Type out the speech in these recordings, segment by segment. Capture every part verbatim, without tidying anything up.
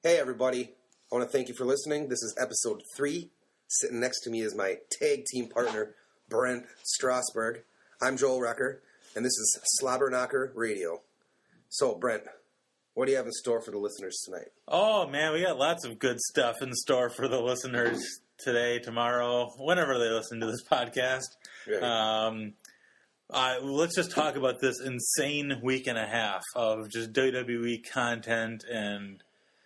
Hey, everybody. I want to thank you for listening. This is episode three. Sitting next to me is my tag team partner, Brent Strasberg. I'm Joel Recker, and this is Slobber Knocker Radio. So, Brent, what do you have in store for the listeners tonight? Oh, man, we got lots of good stuff in store for the listeners today, tomorrow, whenever they listen to this podcast. Right. Um, uh, let's just talk about this insane week and a half of just W W E content and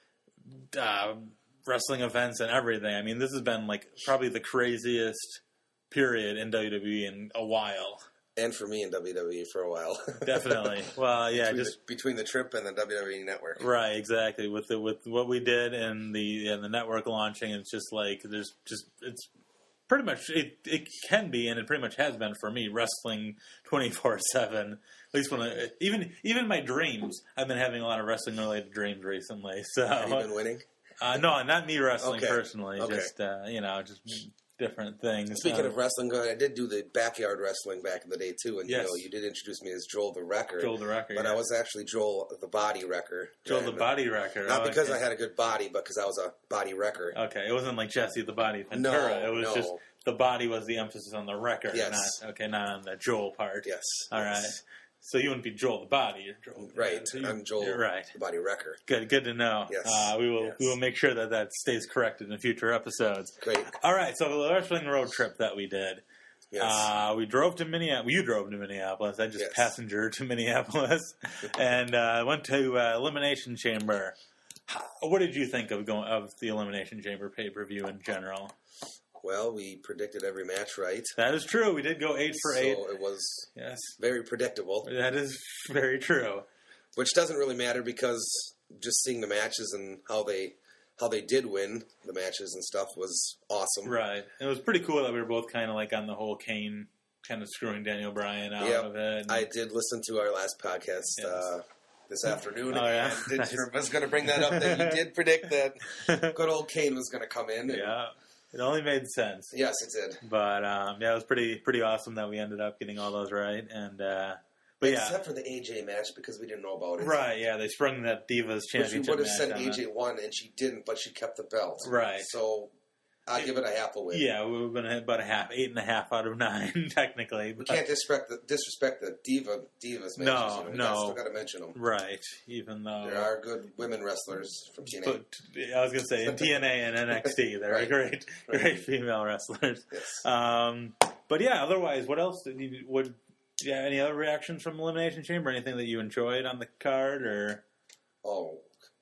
uh, wrestling events and everything. I mean, this has been like probably the craziest period in W W E in a while. And for me in W W E for a while. Definitely. Well, yeah, between just the, between the trip and the W W E network. Right, exactly. With the, with what we did and the and the network launching, it's just like there's just it's pretty much it, it can be, and it pretty much has been for me, wrestling twenty-four seven. At least when I, even even my dreams, I've been having a lot of wrestling related dreams recently. So have you been winning? Uh, no, not me wrestling okay. personally. Okay. Just uh, you know, just different things. Speaking uh, of wrestling, I did do the backyard wrestling back in the day too, and yes. you know, you did introduce me as Joel the Wrecker. Joel the Wrecker, but yeah. I was actually Joel the Body Wrecker. Joel and the Body Wrecker. Not oh, because okay. I had a good body, but because I was a body wrecker. Okay, it wasn't like Jesse the Body Ventura. No, it was no. just the body was the emphasis on the wrecker. Yes. Not, okay, not on the Joel part. Yes. All yes. right. So you wouldn't be Joel the Body. You're Joel. Right. You, I'm Joel You're right. the Body Wrecker. Good. Good to know. Yes. Uh, we will. Yes. We will make sure that that stays corrected in future episodes. Great. All right. So the wrestling road trip that we did. Yes. Uh, we drove to Minneapolis. You drove to Minneapolis. I just Yes. passenger to Minneapolis, and uh, went to uh, Elimination Chamber. How, what did you think of going of the Elimination Chamber pay per view in general? Well, we predicted every match right. That is true. We did go eight for so eight. it was Yes, very predictable. that is very true. Which doesn't really matter because just seeing the matches and how they how they did win the matches and stuff was awesome. Right. It was pretty cool that we were both kind of like on the whole Kane kind of screwing Daniel Bryan out Yep. of it. I did listen to our last podcast Yes. uh, this afternoon. Oh, yeah? And did, I was going to bring that up that you did predict that good old Kane was going to come in. And Yeah. It only made sense. yes, it did. But um, yeah, it was pretty pretty awesome that we ended up getting all those right. And uh, but yeah, Except for the A J match because we didn't know about it. right, yeah, they sprung that Divas Which we Championship would have match said on A J it. won, and she didn't, but she kept the belt. Right. So I'll give it a half a win. Yeah, we would have been about a half, eight and a half out of nine, technically. We But, can't disrespect the, disrespect the diva divas matches. No, you know, we no. Still got to mention them. right, even though There are good women wrestlers from T N A. But I was going to say, in T N A and N X T, there Right. are great, Right. great female wrestlers. Yes. Um, but yeah, otherwise, what else did you, would, yeah, any other reactions from Elimination Chamber? Anything that you enjoyed on the card, or? Oh,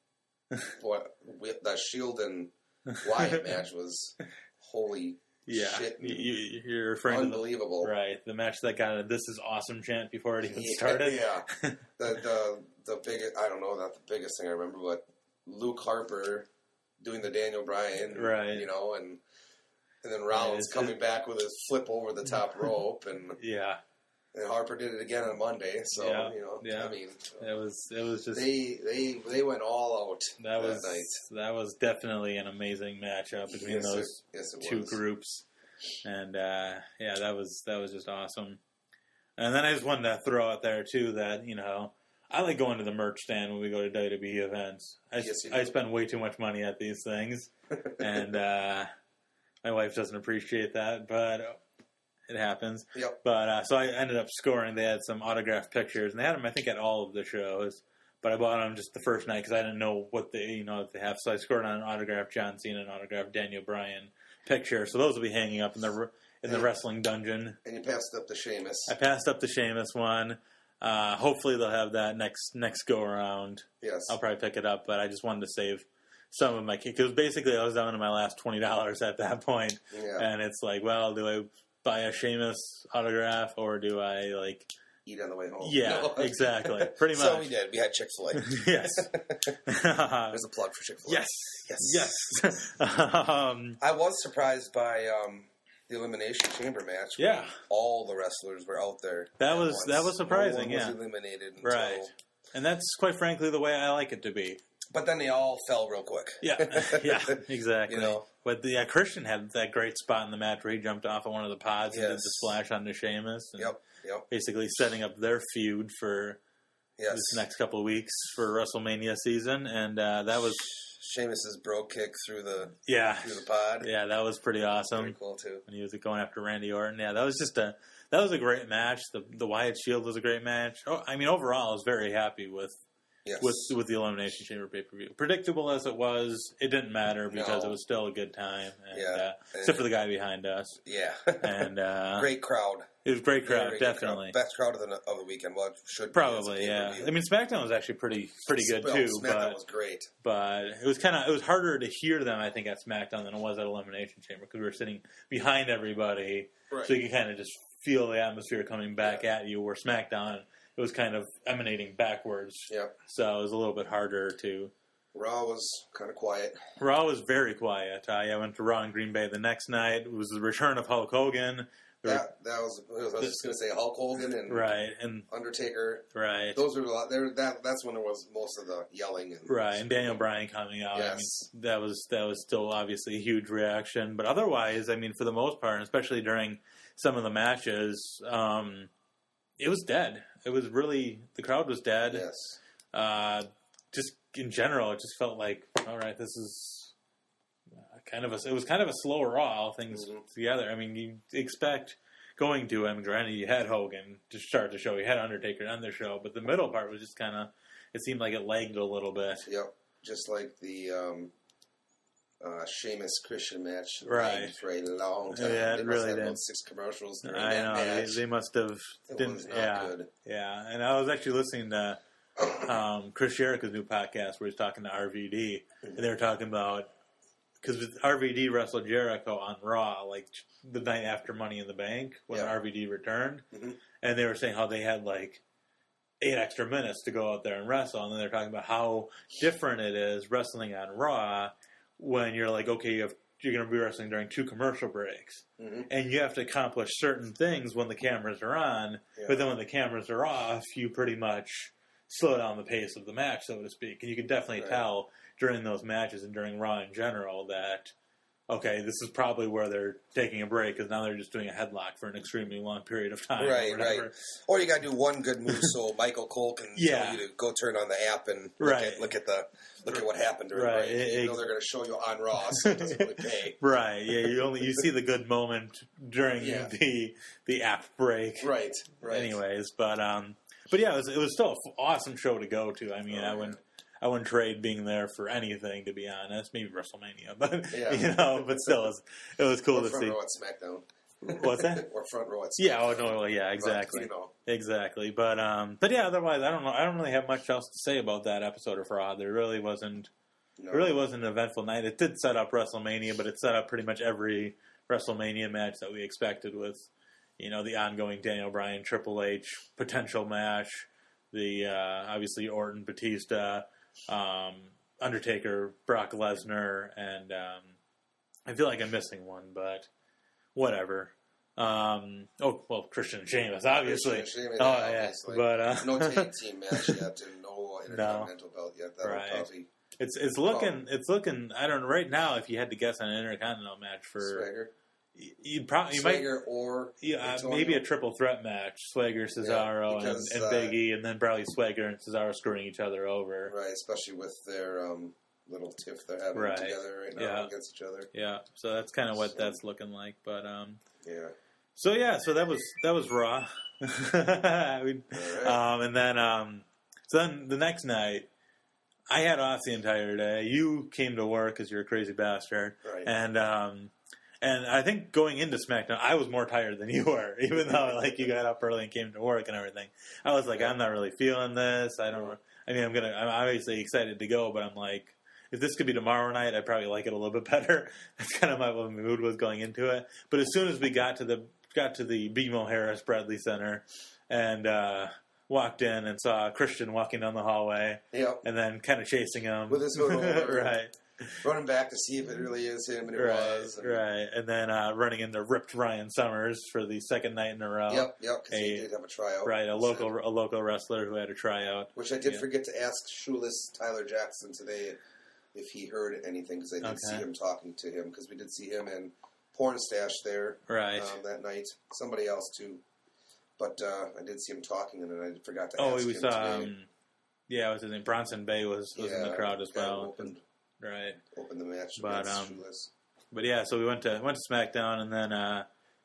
what with that Shield and Wyatt match was holy Yeah, shit, you, you're referring unbelievable. to the, right, the match that got a "This is awesome" chant before it even Yeah, started. Yeah, the the the biggest. I don't know, not the biggest thing I remember, but Luke Harper doing the Daniel Bryan, Right. You know, and and then Rollins it's- coming back with his flip over the top rope, and, yeah, and Harper did it again on Monday. So Yeah, you know, yeah. I mean, it was it was just they they they went all out that was night. that was definitely an amazing matchup between Yes, those it, yes, it two was. groups, and uh, yeah, that was that was just awesome. And then I just wanted to throw out there too that you know I like going to the merch stand when we go to W W E events. I, Yes, you I do. spend way too much money at these things, and uh, my wife doesn't appreciate that, but it happens. Yep. But uh, so I ended up scoring. They had some autographed pictures, and they had them I think at all of the shows. But I bought them just the first night because I didn't know what they you know what they have. So I scored on an autographed John Cena, an autographed Daniel Bryan picture. So those will be hanging up in the in the Yeah. wrestling dungeon. And you passed up the Sheamus. I passed up the Sheamus one. Uh, hopefully they'll have that next next go around. Yes. I'll probably pick it up, but I just wanted to save some of my because basically I was down to my last twenty dollars at that point, Yeah. and it's like, well, do I buy a Sheamus autograph or do I like? Eat on the way home. Yeah, No. exactly, pretty much. So we did. We had Chick-fil-A. Yes. There's a plug for Chick-fil-A. Yes. Yes. Yes. um, I was surprised by um, the Elimination Chamber match. Yeah. All the wrestlers were out there. That at was- once. that was surprising, No one yeah. was eliminated. Until, Right. and that's quite frankly the way I like it to be. But then they all fell real quick. Yeah, yeah, exactly. You know? But the, yeah, Christian had that great spot in the match where he jumped off of one of the pods and did Yes. the splash onto Sheamus. And Yep. Yep. basically setting up their feud for Yes. this next couple of weeks for WrestleMania season, and uh, that was Sheamus's bro kick through the yeah through the pod. Yeah, that was pretty awesome. Pretty cool too. When he was going after Randy Orton. Yeah, that was just a that was a great match. The the Wyatt Shield was a great match. Oh, I mean, overall, I was very happy with yes. with with the Elimination Chamber pay per view. Predictable as it was, it didn't matter because no. it was still a good time. And, yeah, uh, and, except for the guy behind us. Yeah, and uh, great crowd. It was a great crowd, Very definitely. Crowd. Best crowd of the of the weekend. Well, it should probably, be yeah. I mean, SmackDown was actually pretty pretty good well, too. SmackDown but, was great, but it was kind of it was harder to hear them, I think, at SmackDown than it was at Elimination Chamber because we were sitting behind everybody, right. so you could kind of just feel the atmosphere coming back yeah. at you. Where SmackDown, it was kind of emanating backwards, yeah. So it was a little bit harder to. Raw was kind of quiet. Raw was very quiet. Uh, yeah, I went to Raw in Green Bay the next night. It was the return of Hulk Hogan. That that was I was just going to say Hulk Hogan and right and Undertaker. Right. Those were a lot. There that that's when there was most of the yelling. And, right, and Daniel Bryan coming out. Yes. I mean, that was that was still obviously a huge reaction. But otherwise, I mean, for the most part, especially during some of the matches, um, it was dead. It was really the crowd was dead. Yes. Uh, just in general, it just felt like, all right, this is. Kind of a, it was kind of a slow Raw, all things mm-hmm. together. I mean, you expect going to, I mean, granted, you had Hogan to start the show, you had Undertaker to end the show, but the middle part was just kind of, it seemed like it lagged a little bit. Yep, just like the um, uh, Sheamus Christian match, right? For a long time. Yeah, they it must really have did. About six commercials. During I that know match. they, they must have. It didn't, was not yeah, good. Yeah, and I was actually listening to um, Chris Jericho's new podcast where he's talking to R V D, mm-hmm. and they were talking about. Because R V D wrestled Jericho on Raw, like the night after Money in the Bank, when yeah. R V D returned. Mm-hmm. And they were saying how they had like eight extra minutes to go out there and wrestle. And then they're talking about how different it is wrestling on Raw when you're like, okay, you have, you're going to be wrestling during two commercial breaks. Mm-hmm. And you have to accomplish certain things when the cameras are on. Yeah. But then when the cameras are off, you pretty much slow down the pace of the match, so to speak. And you can definitely right. tell during those matches and during Raw in general that, okay, this is probably where they're taking a break because now they're just doing a headlock for an extremely long period of time. Right, or right. Or you got to do one good move so Michael Cole can yeah. tell you to go turn on the app and look, right. at, look at the look at what happened during right. the break. You it, know they're going to show you on Raw, so it doesn't really pay. Right, yeah, you only you see the good moment during yeah. the the app break. Right, right. Anyways, but um, but yeah, it was, it was still an awesome show to go to. I mean, oh, I wouldn't. Yeah. I wouldn't trade being there for anything, to be honest. Maybe WrestleMania, but yeah. you know, but still, it was, it was cool or to front see. Row at SmackDown. What's that? Or front row at SmackDown. Yeah, oh no, yeah, exactly, but, you know. exactly. But um, but yeah, otherwise, I don't know. I don't really have much else to say about that episode of Raw. There really wasn't. No. It really wasn't an eventful night. It did set up WrestleMania, but it set up pretty much every WrestleMania match that we expected with, you know, the ongoing Daniel Bryan Triple H potential match, the uh, obviously Orton Batista. Um, Undertaker, Brock Lesnar, and um, I feel like I'm missing one, but whatever. Um, oh, well, Christian and Sheamus, obviously. Christian and Sheamus, oh, yeah, yeah. obviously. But, uh, no tag team match yet, and no intercontinental no. belt yet. That'll right. probably it's it's looking it's looking. I don't know. Right now, if you had to guess on an intercontinental match for Swagger. You probably you Swagger might, or yeah, uh, maybe a triple threat match: Swagger, Cesaro, yeah, because, and, and Big E, and then probably Swagger and Cesaro screwing each other over. Right, especially with their um, little tiff they're having right. together right now yeah. against each other. Yeah, so that's kind of what so, that's looking like. But um, yeah. So yeah, so that was that was Raw. we, right. um, and then um, so then the next night. I had off the entire day. You came to work because you're a crazy bastard, right? And um, and I think going into SmackDown, I was more tired than you were, even though like you got up early and came to work and everything. I was like, yeah. I'm not really feeling this. I don't. I mean, I'm gonna. I'm obviously excited to go, but I'm like, if this could be tomorrow night, I'd probably like it a little bit better. That's kind of my, what my mood was going into it. But as soon as we got to the got to the B M O Harris Bradley Center, and uh, walked in and saw Christian walking down the hallway, yep. and then kind of chasing him with his hood over, right? Running back to see if it really is him, and it right, was. And right, and then uh, running into ripped Ryan Summers for the second night in a row. Yep, yep, because he did have a tryout. Right, a local said. a local wrestler who had a tryout. Which I did yeah. forget to ask Shoeless Tyler Jackson today if he heard anything, because I did okay. see him talking to him, because we did see him and Porn Stash there right. um, that night. Somebody else, too. But uh, I did see him talking, and then I forgot to oh, ask we him saw, today. Um, yeah, what's his name? Bronson Bay was, was yeah, in the crowd as well. Opened. right. Open the match But, against um, Shoeless. But yeah, so we went to went to SmackDown, and then uh,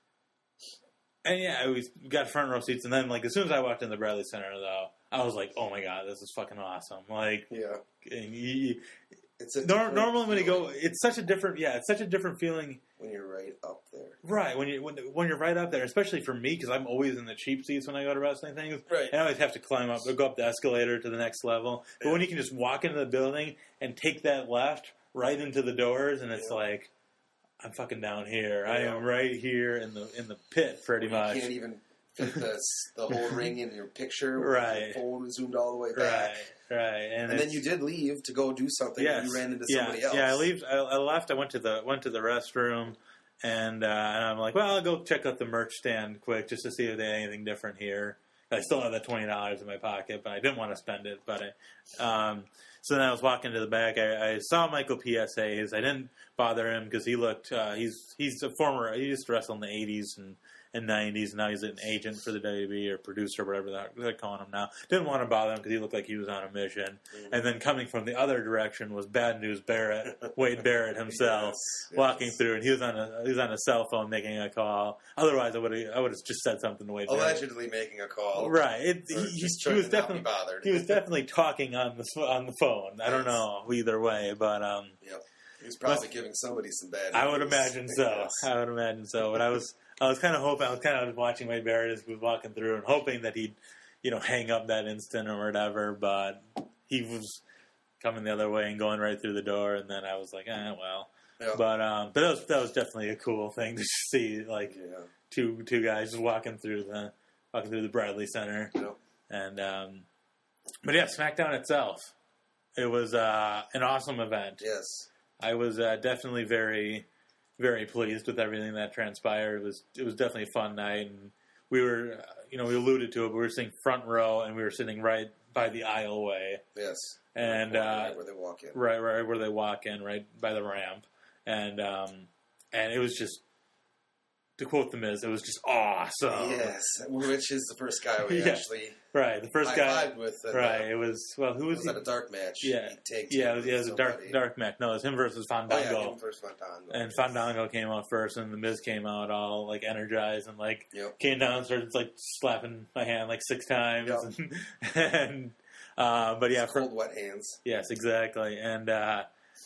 and yeah, we got front row seats, and then like as soon as I walked in the Bradley Center, though, I was like, oh my god, this is fucking awesome! Like, Yeah. and you, It's a nor- different normally when you go, feeling it's such a different, yeah, it's such a different feeling, when you're right up there. right? When you when, when you're right up there, especially for me, because I'm always in the cheap seats when I go to wrestling things. Right. And I always have to climb up, go up the escalator to the next level. But Yeah. when you can just walk into the building and take that left right into the doors, and it's Yeah. like, I'm fucking down here. I Yeah. am right here in the in the pit, pretty You much. can't even fit the, the whole ring in your picture. With Right. The phone zoomed all the way back. Right, right. And, And then it's- you did leave to go do something. yes, And you ran into yeah, somebody else. Yeah, I leave. I, I left. I went to the went to the restroom, and, uh, and I'm like, well, I'll go check out the merch stand quick just to see if they had anything different here. I still have that twenty dollars in my pocket, but I didn't want to spend it. But I, um, so then I was walking to the back. I, I saw Michael P S A's. I didn't bother him because he looked. Uh, he's he's a former. He used to wrestle in the eighties and. and nineties, and now he's an agent for the W W E or producer or whatever they're, they're calling him now. Didn't want to bother him because he looked like he was on a mission. Mm-hmm. And then coming from the other direction was Bad News Barrett, Wade Barrett himself, yes, walking yes. through, and he was on a he was on a cell phone making a call. Otherwise, I would have I would have just said something to Wade Barrett. Allegedly making a call. Right. It, Or he, just he trying was to not definitely be bothered. he was definitely talking on the on the phone. I don't Yes. know either way, but um, Yep. He was probably giving somebody some bad news. I would imagine so. Yes. I would imagine so. But I was, I was kind of hoping, I was kind of watching Wade Barrett as he was walking through and hoping that he'd, you know, hang up that instant or whatever. But he was coming the other way and going right through the door, and then I was like, eh, well. Yep. But um, but that was that was definitely a cool thing to see, like Yeah. two two guys just walking through the walking through the Bradley Center, Yep. and um, but yeah, SmackDown itself, it was uh, an awesome event. Yes. I was uh, definitely very, very pleased with everything that transpired. It was it was definitely a fun night, and we were, uh, you know, we alluded to it, but we were sitting front row, and we were sitting right by the aisleway, Yes. and right, uh, right where they walk in. right, right where they walk in, right by the ramp, and um, and it was just, to quote the Miz, it was just awesome. Yes. Which is the first guy we Yeah. actually Right, the first guy, high-fived with. Uh, right? It was well, who was, Was he? that a dark match? Yeah. He tagged Yeah, it team was, yeah, it was with a dark somebody. dark match. No, it was him versus Oh, Fandango. yeah, him first Fandango. And Fandango came out first, and the Miz came out all like energized and like Yep. came down and started like slapping my hand like six times. Yep. And, and uh, but yeah, Cold, from, wet hands. yes, exactly. And uh,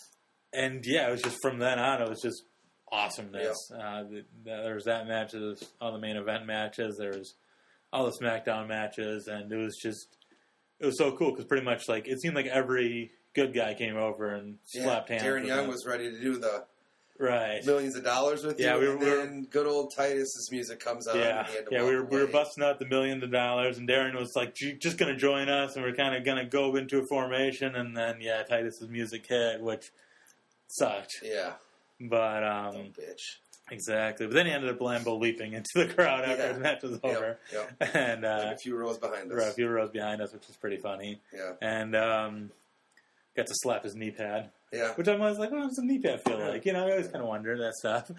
and yeah, it was just from then on, it was just awesomeness. Yep. Uh, the, the, there was that match, there was all the main event matches, there was all the SmackDown matches, and it was just it was so cool because pretty much like it seemed like every good guy came over and Yeah. slapped hands. Darren with Young them. was ready to do the right. millions of dollars with Yeah, you. we were- and we were- then good old Titus's music comes on. Yeah, and he had to yeah, walk we were we were away. busting out the million of dollars, and Darren was like, "You just going to join us?" And we're kind of going to go into a formation, and then yeah, Titus's music hit, which sucked, Yeah, but dumb um, bitch. exactly. But then he ended up Lambo leaping into the crowd after Yeah. the match was over, Yep, and uh, like a few rows behind us. right, a few rows behind us, which was pretty funny, Yeah, and um, got to slap his knee pad, yeah. which I was like, "What does a knee pad feel Yeah. like?" You know, I always kind of wonder that stuff.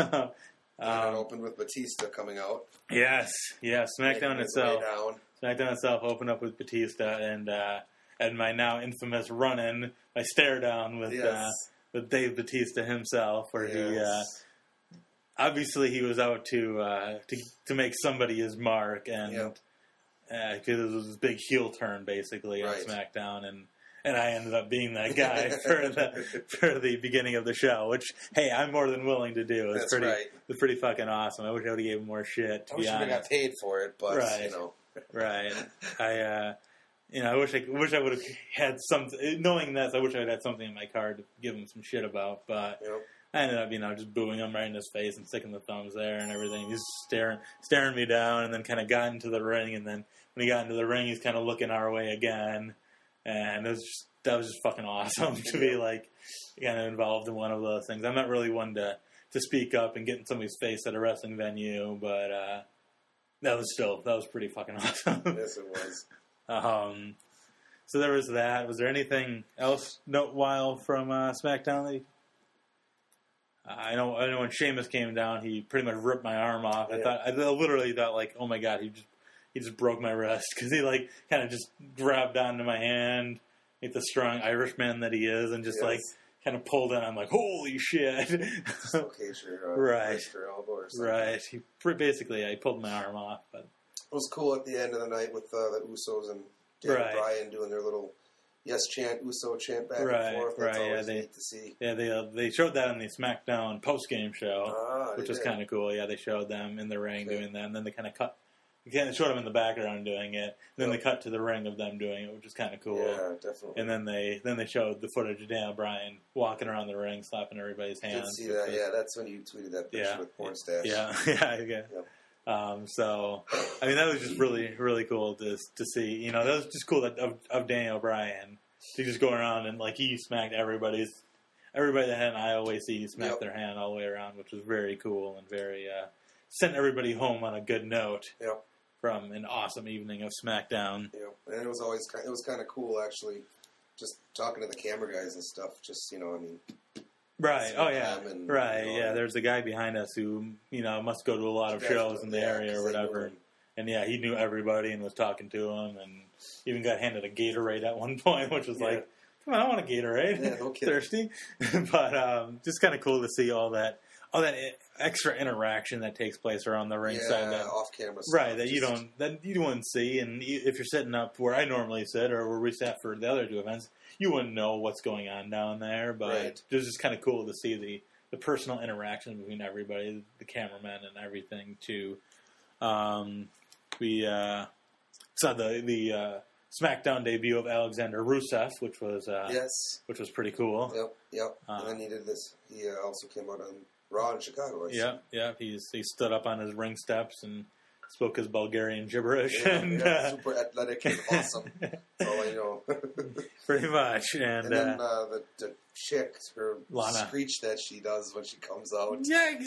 And it um, opened with Batista coming out. yes, yes, SmackDown making his itself. way down. SmackDown itself opened up with Batista and uh, and my now infamous run-in, my stare down with Yes. uh, with Dave Batista himself, where he uh, Yes. obviously he was out to uh, to to make somebody his mark, and Yep. because it was this big heel turn basically Right. on SmackDown, and and I ended up being that guy for the for the beginning of the show, which hey, I'm more than willing to do. It's That's pretty right. it's pretty fucking awesome. I wish I would have gave him more shit. To I be wish I honest. got paid for it, but Right. you know, Right. I, uh, you know, I wish I wish I would have had some. Knowing this, I wish I had had something in my card to give him some shit about. But you know, I ended up, you know, just booing him right in his face and sticking the thumbs there and everything. He's staring, staring me down, and then kind of got into the ring. And then when he got into the ring, he's kind of looking our way again. And it was just that was just fucking awesome to be like kind of involved in one of those things. I'm not really one to to speak up and get in somebody's face at a wrestling venue, but. uh That was still, that was pretty fucking awesome. yes, it was. um, so there was that. Was there anything else noteworthy from uh, SmackDown? That you, I know, I know when Sheamus came down, he pretty much ripped my arm off. I Yeah. thought, I literally thought like, oh my god, he just, he just broke my wrist because he like kind of just grabbed onto my hand, like the strong Irishman that he is, and just Yes. like kind of pulled in. I'm like, holy shit! Okay, sure. Uh, right, elbow or something. right. He basically, I pulled my arm off, but it was cool at the end of the night with uh, the Usos and Daniel right. Bryan doing their little yes chant, Uso chant back right, and forth. That's right. always Yeah, they, neat to see. Yeah, they uh, they showed that on the SmackDown post game show, ah, which was kind of cool. Yeah, they showed them in the ring okay. doing that, and then they kind of cut. They showed them in the background doing it. Then yep. they cut to the ring of them doing it, which is kind of cool. Yeah, definitely. And then they then they showed the footage of Daniel Bryan walking around the ring, slapping everybody's hands. I did see that. Was, yeah, that's when you tweeted that picture yeah, with porn stash. Yeah, yeah, yeah. Yep. Um, so, I mean, that was just really, really cool to to see. You know, that was just cool that, of, of Daniel Bryan to just go around and like he smacked everybody's everybody that had an I O A C smacked yep. their hand all the way around, which was very cool and very uh, sent everybody home on a good note. Yep. From an awesome evening of SmackDown. Yeah, and it was always kind, it was kind of cool actually, just talking to the camera guys and stuff. Just you know, I mean, right? Oh yeah, and, right. You know, yeah, there's a guy behind us who you know must go to a lot of shows in the yeah, area or whatever. And, and yeah, he knew everybody and was talking to them, and even got handed a Gatorade at one point, which was yeah. like, come on, I want a Gatorade. Yeah, no kidding. Thirsty, but um, just kind of cool to see all that. All that extra interaction that takes place around the ringside, yeah, that off camera, right? That you don't, that you wouldn't see, and if you're sitting up where I normally sit or where we sat for the other two events, you wouldn't know what's going on down there. But right. it was just kind of cool to see the, the personal interaction between everybody, the cameramen and everything. Too, um, we uh, saw the the uh, SmackDown debut of Alexander Rusev, which was uh, yes, which was pretty cool. Yep, yep. Uh, and then he did this. He uh, also came out on Raw in Chicago. Yeah, yeah. He's he stood up on his ring steps and spoke his Bulgarian gibberish. Yeah, and, yeah, uh, super athletic and awesome. That's all I know. Pretty much. And, and then uh, uh, the, the chick, her Lana. screech that she does when she comes out.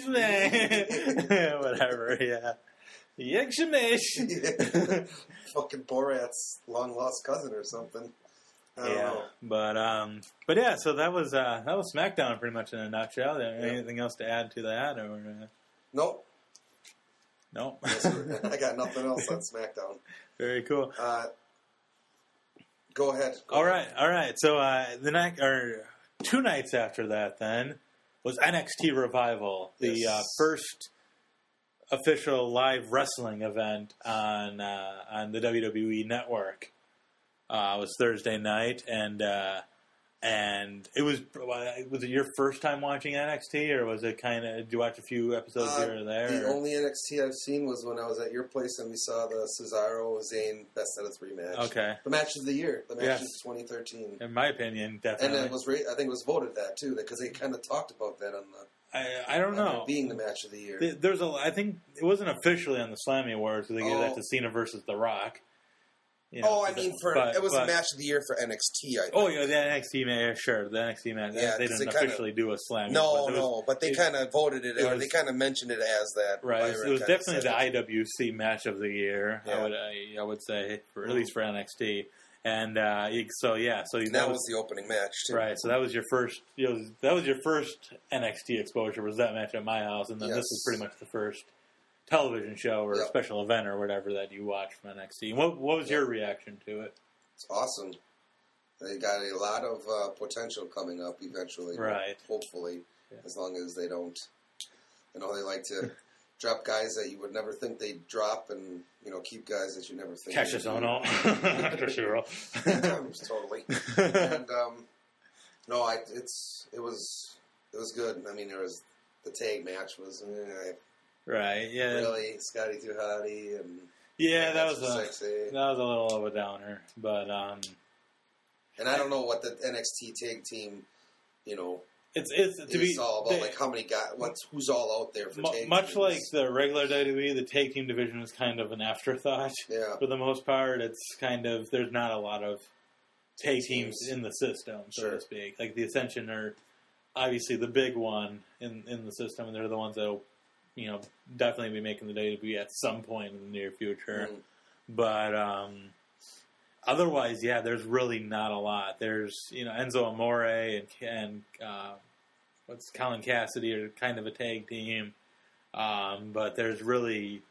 Yeah, whatever. Yeah. Yexamish. Yeah. Fucking Borat's long lost cousin or something. I don't yeah, know. but um, but yeah, so that was uh, that was SmackDown pretty much in a nutshell. Anything else to add to that, or uh, nope, no? I got nothing else on SmackDown. Very cool. Uh, go ahead. Go all ahead. right, all right. So uh, the night or two nights after that, then was N X T Revival, the yes. uh, first official live wrestling event on uh, on the W W E Network. Uh, it was Thursday night, and uh, and it was was it your first time watching N X T, or was it kind of did you watch a few episodes uh, here or there? The or? only N X T I've seen was when I was at your place and we saw the Cesaro Zayn best out of three match. Okay, the match of the year, the match yes. of twenty thirteen. In my opinion, definitely, and it was I think it was voted that too because they kind of talked about that on the. I I don't know being the match of the year. There's a I think it wasn't officially on the Slammy Awards because they gave oh. that to Cena versus The Rock. You know, oh, I mean, for but, it was but, a match of the year for N X T. I think. Oh, yeah, the N X T match, sure, the N X T match. Yeah, they didn't they kinda, officially do a slam. No, but no, was, but they kind of voted it, it or was, they kind of mentioned it as that. Right, it was definitely the it. I W C match of the year. Yeah. I would, I, I would say, for at least for N X T. And uh, so yeah, so that, that was, was the opening match too. Right, so that was your first. You know, that was your first N X T exposure. Was that match at my house, and then yes. this was pretty much the first television show or yep. special event or whatever that you watched from N X T. What, what was yep. your reaction to it? It's awesome. They got a lot of uh, potential coming up eventually. Right. Hopefully, yeah. as long as they don't. You know, they like to drop guys that you would never think they'd drop, and you know, keep guys that you never think. Cassius Ohno, for sure. Totally. And um, no, I it's it was it was good. I mean, there was the tag match was eh, right. Yeah. Really, Scotty Too Hotty and yeah, that was a sexy. that was a little of a downer, but um. And I don't know what the N X T tag team, you know. It's it's to be all about they, like how many guys, what's who's all out there for m- tag much teams. like the regular W W E, the tag team division is kind of an afterthought. Yeah. For the most part, it's kind of there's not a lot of tag teams, teams in the system, so sure. to speak. Like the Ascension are obviously the big one in in the system, and they're the ones that'll you know definitely be making the W W E at some point in the near future. Mm. But um, otherwise, yeah, there's really not a lot. There's, you know, Enzo Amore and, and uh, what's Colin Cassidy are kind of a tag team, um, but there's really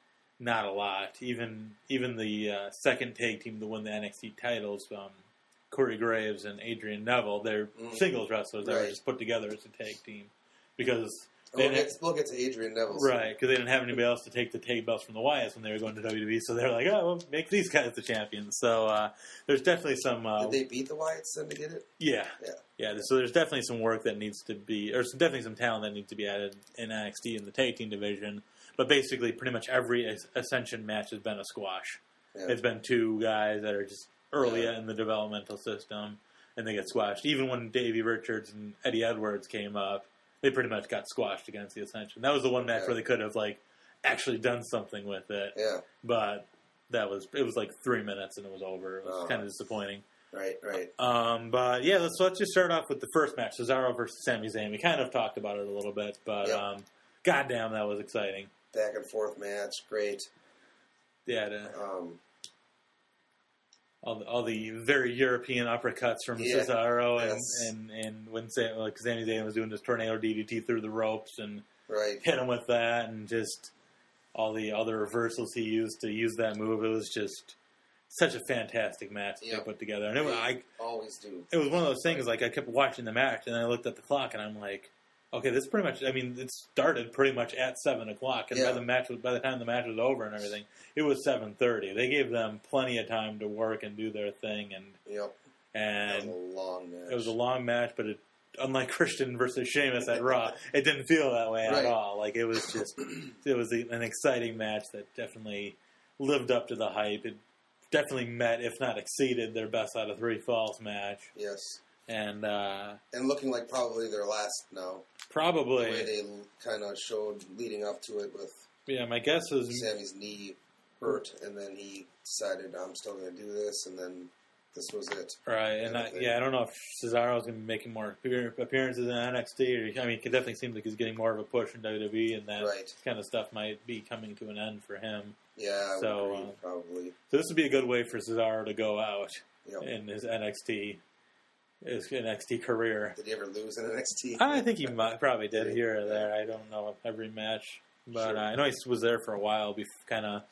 not a lot. Even even the uh, second tag team to win the N X T titles, um, Corey Graves and Adrian Neville. They're mm. singles wrestlers that right. were just put together as a tag team because we'll get, we'll get to Adrian Neville, right? Because they didn't have anybody else to take the tag belts from the Wyatts when they were going to W W E, so they're like, oh, well, make these guys the champions. So uh, there's definitely some. Uh, Did they beat the Wyatts then to get it? Yeah, yeah, yeah. So there's definitely some work that needs to be, or some, definitely some talent that needs to be added in N X T in the tag team division. But basically, pretty much every Ascension match has been a squash. Yeah. It's been two guys that are just early yeah. in the developmental system, and they get squashed. Even when Davey Richards and Eddie Edwards came up, they pretty much got squashed against the Ascension. That was the one match yeah. where they could have like actually done something with it. Yeah. But that was it was like three minutes and it was over. It was oh. kind of disappointing. Right, right. Um, but yeah, let's let's just start off with the first match, Cesaro versus Sami Zayn. We kind of talked about it a little bit, but yep. um, goddamn, that was exciting. Back and forth match, great. Yeah. The, um, all the, all the very European uppercuts from yeah, Cesaro and, yes. and, and when Sam, like Sami Zayn was doing his tornado D D T through the ropes and right. hit him with that, and just all the other reversals he used to use that move. It was just such a fantastic match that yep. they put together. And it was, I always do. It was one of those things, like I kept watching the match and I looked at the clock and I'm like, okay, this is pretty much, I mean, it started pretty much at seven o'clock, and yeah. by the match was, by the time the match was over and everything, it was seven thirty. They gave them plenty of time to work and do their thing, and yep. and it was a long match. It was a long match, but it, unlike Christian versus Sheamus at Raw, it didn't feel that way right. at all. Like, it was just, it was an exciting match that definitely lived up to the hype. It definitely met, if not exceeded, their best out of three falls match. Yes. And uh, and looking like probably their last now. Probably. The way they kind of showed leading up to it with yeah, my guess is Sammy's knee hurt, and then he decided, I'm still going to do this, and then this was it. Right, and I, yeah, I don't know if Cesaro's going to be making more appearances in N X T, or, I mean, it definitely seems like he's getting more of a push in W W E, and that right. kind of stuff might be coming to an end for him. Yeah, I so, would agree, uh, probably. So this would be a good way for Cesaro to go out yep. in his N X T his N X T career. Did he ever lose in N X T? I think he might, probably did here or there. I don't know every match, but sure. uh, I know he was there for a while. Kind of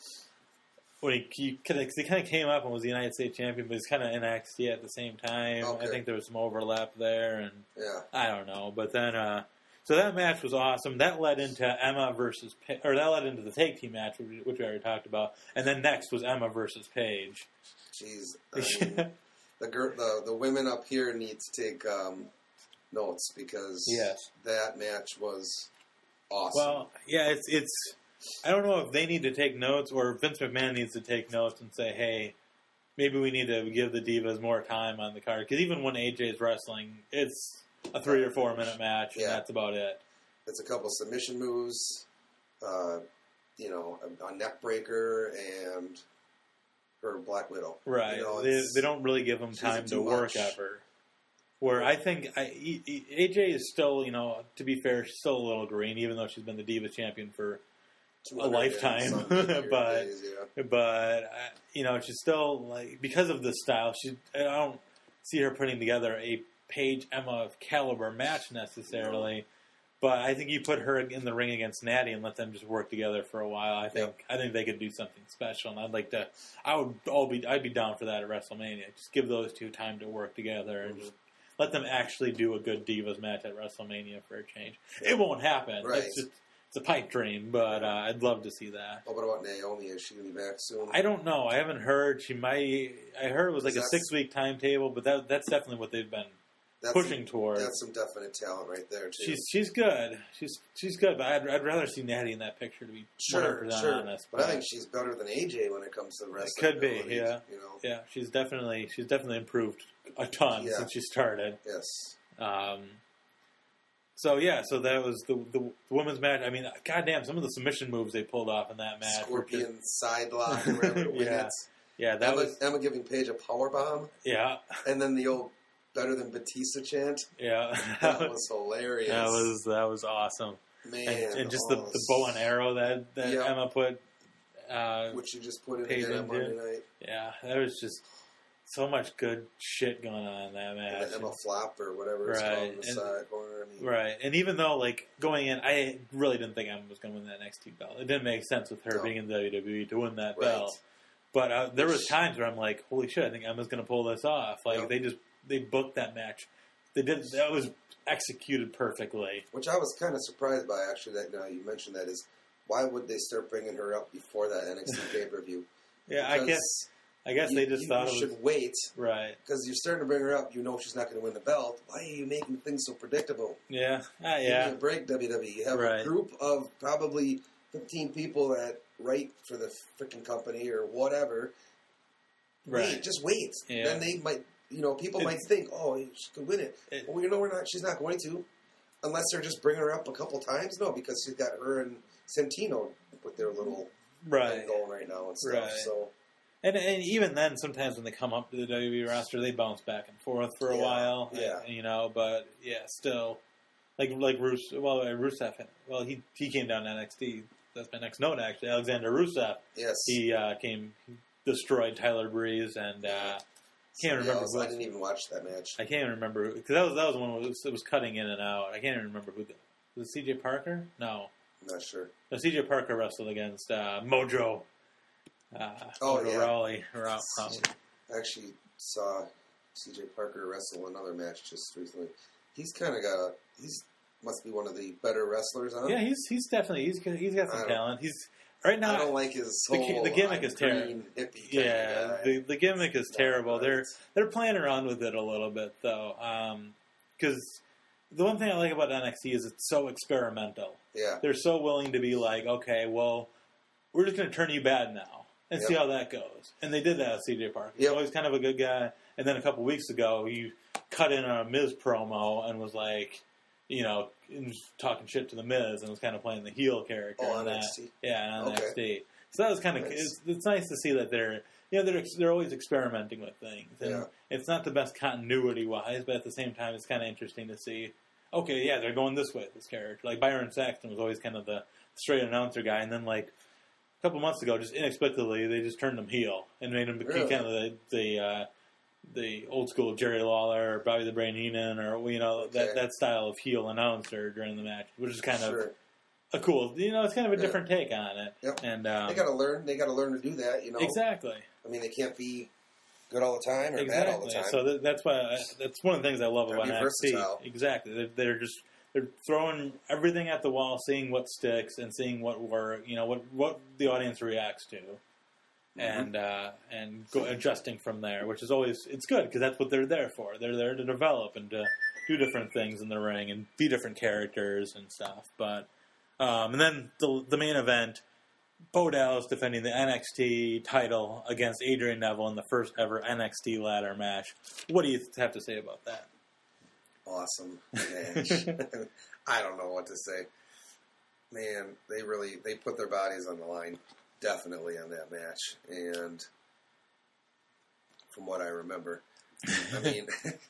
when he he kind of he kind of came up and was the United States champion, but he's kind of in N X T at the same time. Okay. I think there was some overlap there, and yeah, I don't know. But then, uh, so that match was awesome. That led into Emma versus or that led into the tag team match, which we already talked about, and then next was Emma versus Paige. Jeez. I mean, The, gir- the the women up here need to take um, notes because yes. that match was awesome. Well, yeah, it's it's. I don't know if they need to take notes or Vince McMahon needs to take notes and say, hey, maybe we need to give the Divas more time on the card. Because even when A J is wrestling, it's a three or four minute match, and yeah. that's about it. It's a couple submission moves, uh, you know, a, a neck breaker, and her Black Widow. Right. You know, they, they don't really give them time to work much. ever. Where I think I, A J is still, you know, to be fair, she's still a little green, even though she's been the Divas champion for a lifetime. but, days, yeah. but uh, you know, she's still, like, because of the style, she, I don't see her putting together a Paige Emma caliber match necessarily. No. But I think you put her in the ring against Natty and let them just work together for a while. I think yep. I think they could do something special, and I'd like to. I would all be. I'd be down for that at WrestleMania. Just give those two time to work together and mm-hmm. just let them actually do a good Divas match at WrestleMania for a change. It won't happen. Right. It's just it's a pipe dream, but uh, I'd love to see that. Oh, what about Naomi? Is she going to be back soon? I don't know. I haven't heard. She might. I heard it was like a six week timetable, but that that's definitely what they've been. That's pushing some, towards. That's some definite talent right there, too. She's she's good. She's she's good, but I'd, I'd rather see Natty in that picture, to be sure, sure. honest. But, but I think she's better than A J when it comes to wrestling. Could be, yeah. You know? Yeah, she's definitely she's definitely improved a ton yeah. since she started. Yes. Um. So yeah, so that was the, the the women's match. I mean, goddamn, some of the submission moves they pulled off in that match. Scorpion just... side lock, whatever to win yeah. it. Yeah, that Emma, was Emma giving Paige a power bomb. Yeah, and then the old. Better than Batista chant. Yeah, that was hilarious. That was that was awesome. Man, and, and just oh, the, the bow and arrow that, that yep. Emma put, uh, which you just put in again on Monday night. Yeah, there was just so much good shit going on in that match. And the Emma flop or whatever it's right. called in the and, side corner. I mean, right, and even though like going in, I really didn't think Emma was going to win that N X T belt. It didn't make sense with her no. being in the W W E to win that right. belt. But uh, there was times where I'm like, holy shit, I think Emma's going to pull this off. Like, Yep. they just, they booked that match. They did, that was executed perfectly. Which I was kind of surprised by, actually, that now you mentioned that, is why would they start bringing her up before that N X T pay-per-view? Yeah, I guess, I guess you, they just you, thought you it was... should wait. Right. Because you're starting to bring her up, you know she's not going to win the belt. Why are you making things so predictable? Yeah, uh, Give yeah. me a break, W W E. You have Right. a group of probably fifteen people that write for the freaking company or whatever. Right. Wait, just wait. Yeah. Then they might, you know, people It's- might think, oh, she could win it. It- well, you know, we're not. She's not going to, unless they're just bringing her up a couple times. No, because she's got her and Santino with their little Right. thing going right now and stuff. Right. So And, and even then, sometimes when they come up to the W W E roster, they bounce back and forth for a Yeah, while. yeah. and, you know, but yeah, still, like like Rus. Well, uh, Rusev. Well, he he came down to N X T. That's my next note, actually. Alexander Rusev. yes, He uh, came, destroyed Tyler Breeze, and uh, can't Somebody remember. else. Who I else- didn't even watch that match. I can't even remember because that was that was one that was, it was cutting in and out. I can't even remember who. The, was it C J Parker? No, I'm not sure. no. C J Parker wrestled against uh, Mojo. Uh, Oh, Mojo yeah. Rawley. Ra- I actually saw C J Parker wrestle another match just recently. He's kind of got a. He's must be one of the better wrestlers, huh? Yeah, he's he's definitely he's he's got I some don't- talent. He's right now. I don't like his the, whole the gimmick I'm is terrible. green hippie kind Yeah, of guy. the the gimmick is It's not terrible. right. They're they're playing around with it a little bit though, because the one thing I like about N X T is it's so experimental. Yeah, They're so willing to be like, okay, well, we're just going to turn you bad now and see Yep. how that goes. And they did that with C J Parker. He's Yep. always kind of a good guy. And then a couple weeks ago, he cut in on a Miz promo and was like, you know, talking shit to the Miz and was kind of playing the heel character. Oh, in on that. N X T? Yeah, on Okay. N X T. So that was kind of Nice. it's, it's nice to see that they're you know they're they're always experimenting with things. And Yeah. it's not the best continuity wise, but at the same time, it's kind of interesting to see. Okay, yeah, they're going this way with this character. Like Byron Saxton was always kind of the straight announcer guy, and then like a couple months ago, just inexplicably, they just turned him heel and made him be Really? kind of the the, uh, the old school Jerry Lawler or Bobby the Brain Heenan or you know Okay. that that style of heel announcer during the match, which is kind sure. of a cool. You know, it's kind of a Yeah. different take on it. Yep. And um, They got to learn. They got to learn to do that. You know, exactly. I mean, they can't be good all the time or Exactly. bad all the time. So th- that's why I, that's one of the things I love Gotta about be N X T. versatile. Exactly. They're, they're just they're throwing everything at the wall, seeing what sticks, and seeing what work. You know what what the audience reacts to, Mm-hmm. and uh, and go adjusting from there, which is always it's good because that's what they're there for. They're there to develop and to do different things in the ring and be different characters and stuff. But um, and then the the main event. Bo Dallas defending the N X T title against Adrian Neville in the first ever N X T ladder match. What do you have to say about that? Awesome match. I don't know what to say. Man, they really they put their bodies on the line, definitely on that match. And from what I remember, I mean,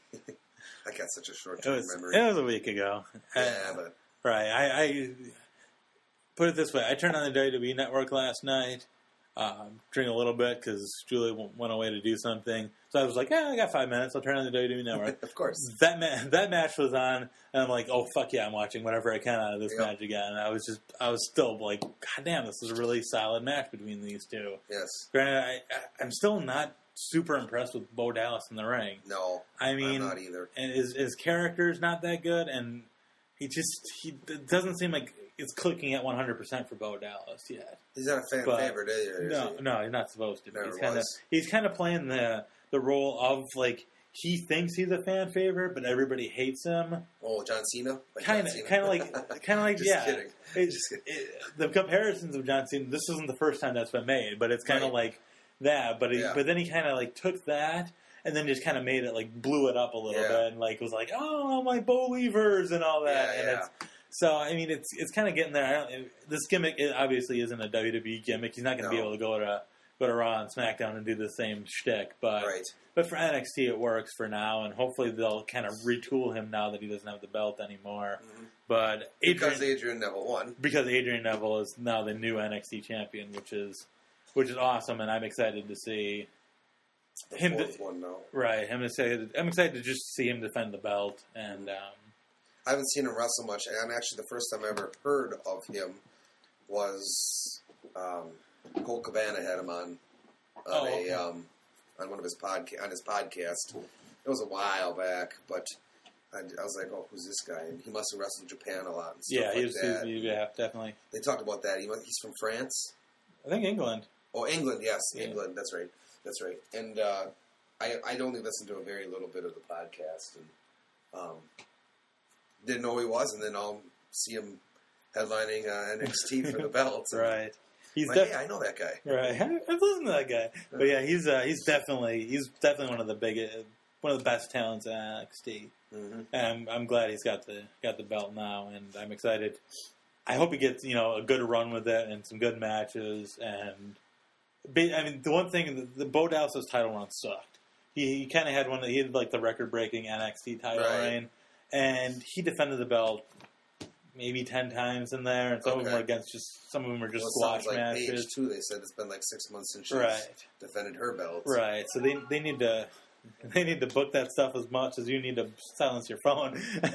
I got such a short It term was, memory. it was a week ago. yeah, Uh, but right. I, I put it this way. I turned on the W W E Network last night, um, drinking a little bit because Julie w- went away to do something. So I was like, yeah, I got five minutes. I'll turn on the W W E Network. of course, That ma- that match was on, and I'm like, oh fuck yeah, I'm watching whatever I can out of this Yep. match again. And I was just, I was still like, god damn, this is a really solid match between these two. yes, Granted, I, I, I'm still not super impressed with Bo Dallas in the ring. no, I mean, I'm not either. and his his character's not that good, and he just he it doesn't seem like it's clicking at one hundred percent for Bo Dallas yet. He's not a fan but- favorite either. is No, he? no, he's not supposed to. be. Never He's kind of was. he's kind of playing the the role of like he thinks he's a fan favorite, but everybody hates him. Oh, John Cena, Like Kind John of, Cena? kind of like, kind of like Just yeah. kidding. It's, Just kidding. it, the comparisons of John Cena. This isn't the first time that's been made, but it's kind of Right. like that. But he, Yeah. but then he kind of like took that and then just kind of made it like blew it up a little Yeah. bit and like was like, oh my Believers and all that. Yeah, and yeah. it's so I mean it's it's kind of getting there. I don't, this gimmick it obviously isn't a W W E gimmick. He's not going to be No. able to go to go to Raw and SmackDown and do the same shtick. But Right. but for N X T it works for now, and hopefully they'll kind of retool him now that he doesn't have the belt anymore. Mhm. But Adrian, Because Adrian Neville won. because Adrian Neville is now the new N X T champion, which is which is awesome, and I'm excited to see The him. fourth De- one now. right, I'm excited. I'm excited to just see him defend the belt, and um, I haven't seen him wrestle much, and actually the first time I ever heard of him was um, Colt Cabana had him on on Oh, a okay. um, on one of his podca- on his podcast. It was a while back, but I, I was like, oh, who's this guy? And he must have wrestled Japan a lot and stuff Yeah, like he was, that. he, yeah, definitely. They talked about that. He, he's from France. I think England. Oh, England, yes, Yeah. England. That's right. That's right. And uh, I I'd only listened to a very little bit of the podcast and um, didn't know who he was, and then I'll see him headlining uh, N X T for the belt. And Right. He's I'm like, def- hey, I know that guy. Right, I've listened to that guy, but yeah, he's uh, he's definitely he's definitely one of the biggest, one of the best talents in N X T, Mm-hmm. and I'm, I'm glad he's got the got the belt now, and I'm excited. I hope he gets you know a good run with it and some good matches, and be, I mean the one thing the, the Bo Dallas's title run sucked. He, he kind of had one that he had like the record breaking N X T title Right. reign, and he defended the belt maybe ten times in there, and some of them Okay. were against just some of them were just Well, it squash sounds like matches. Paige too. They said it's been like six months since she's Right. defended her belt. Right, so they they need to they need to book that stuff as much as you need to silence your phone.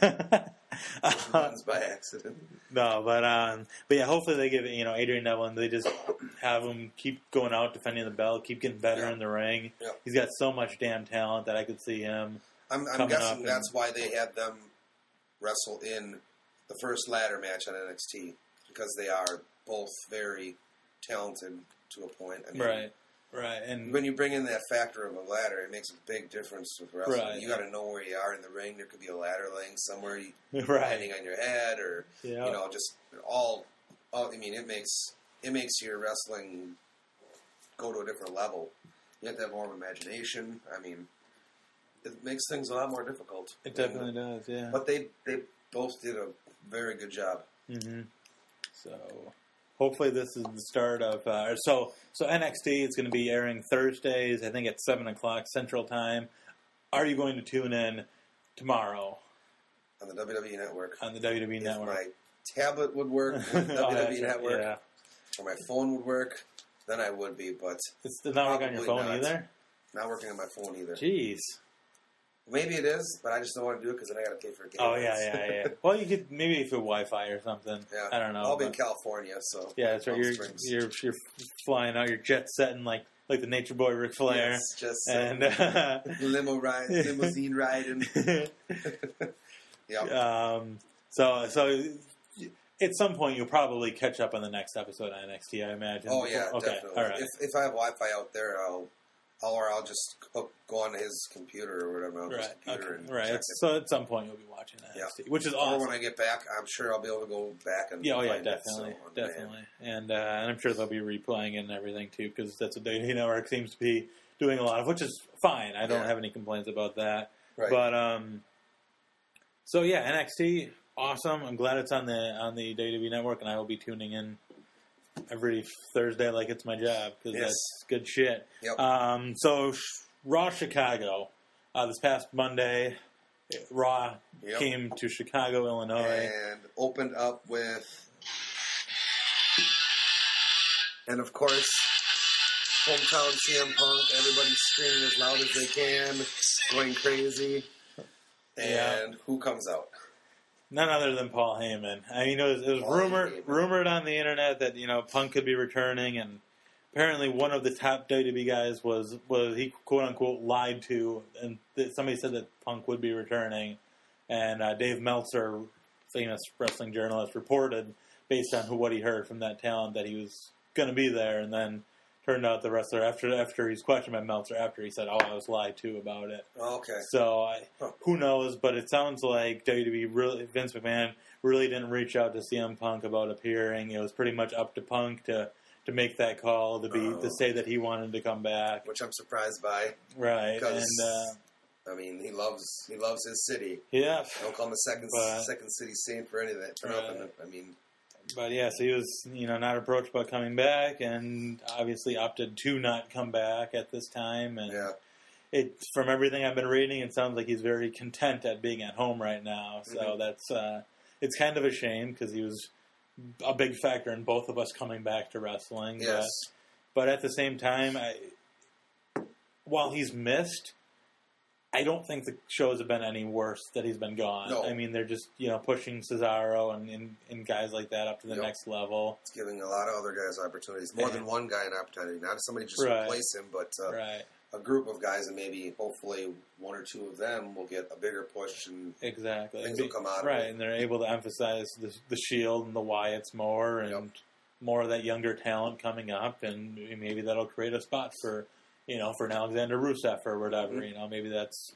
Which happens by accident. no, but um, but yeah, hopefully they give it. You know, Adrian Neville, and they just have him keep going out defending the belt, keep getting better Yeah. in the ring. Yeah. He's got so much damn talent that I could see him. I'm, I'm Coming up guessing and- that's why they had them wrestle in the first ladder match on N X T, because they are both very talented to a point. I mean, Right, right, and when you bring in that factor of a ladder, it makes a big difference with wrestling. Right. You got to know where you are in the ring. There could be a ladder laying somewhere, you, right, landing on your head, or yeah, you know, just all, all. I mean, it makes it makes your wrestling go to a different level. You have to have more of imagination. I mean, it makes things a lot more difficult. it definitely does. Yeah, But they they both did a very good job. hmm So hopefully this is the start of uh, so so N X T. It's going to be airing Thursdays, I think at seven o'clock Central Time. Are you going to tune in tomorrow On the W W E Network. on the W W E If Network? my tablet would work with Oh, W W E that's right, Network, yeah. or my phone would work, then I would be. But It's not working on your Probably phone not. either. not working on my phone either. Jeez. Maybe it is, but I just don't want to do it because then I got to pay for it. Oh yeah, yeah, yeah. Well, you could maybe if you Wi-Fi or something. Yeah. I don't know. I'll be in but- California, so yeah, that's right. Palm You're, Springs. you're you're flying out. You're jet setting like like the Nature Boy Ric Flair. Yes, just uh, And uh, limo ride, limousine riding. Yeah. um, so so at some point you'll probably catch up on the next episode of N X T, I imagine. Oh yeah, Okay, definitely. all right. If if I have Wi-Fi out there, I'll, I'll or I'll just go, go on his computer or whatever on his Right, computer okay, and right. check It's- it. So at some point you'll be watching N X T, which is Or awesome. when I get back, I'm sure I'll be able to go back and Yeah, oh yeah, find it, definitely, so, on demand. definitely, and uh, and I'm sure they'll be replaying it and everything too, because that's what W W E Network seems to be doing a lot of, which is fine. I don't Yeah. have any complaints about that. Right. But um, so yeah, N X T, awesome. I'm glad it's on the on the W W E Network, and I will be tuning in every Thursday like it's my job because Yes. that's good shit. Yep. Um, so sh- Raw Chicago uh, this past Monday, Raw Yep. came to Chicago, Illinois. And opened up with, and of course, hometown C M Punk. Everybody screaming as loud as they can, going crazy. And Yeah. who comes out? None other than Paul Heyman. I mean, it was, it was Paul rumored Heyman. rumored on the internet that you know Punk could be returning, and apparently one of the top W W E guys was was he quote unquote lied to, and th- somebody said that Punk would be returning, and uh, Dave Meltzer, famous wrestling journalist, reported based on who what he heard from that talent that he was going to be there, and then turned out the wrestler after after he's questioned by Meltzer after he said, "Oh, I was lied to about it." Okay. So I, Huh. who knows? But it sounds like W W E really, Vince McMahon really didn't reach out to C M Punk about appearing. It was pretty much up to Punk to, to make that call to be Oh. to say that he wanted to come back. Which I'm surprised by. Right, Because, and uh, I mean, he loves he loves his city. yeah, Don't call him a second But- second city saint for anything. For Right. nothing. I mean, but yeah, so he was you know not approached about coming back, and obviously opted to not come back at this time. And yeah. it from everything I've been reading, it sounds like he's very content at being at home right now. So Mhm. that's uh, it's kind of a shame because he was a big factor in both of us coming back to wrestling. Yes. But, but at the same time, I, while he's missed, I don't think the shows have been any worse that he's been gone. No. I mean, they're just, you know, pushing Cesaro and, and, and guys like that up to the Yep. next level. It's giving a lot of other guys opportunities. More than one guy an opportunity. Not somebody just Right. replace him, but uh, Right. a group of guys, and maybe, hopefully, one or two of them will get a bigger push, and Exactly. things And will be- come out of Right, it. and they're able to emphasize the, the Shield and the Wyatts more, and Yep. more of that younger talent coming up, and maybe that'll create a spot for, you know, for an Alexander Rusev or whatever. Mm-hmm. You know, maybe that's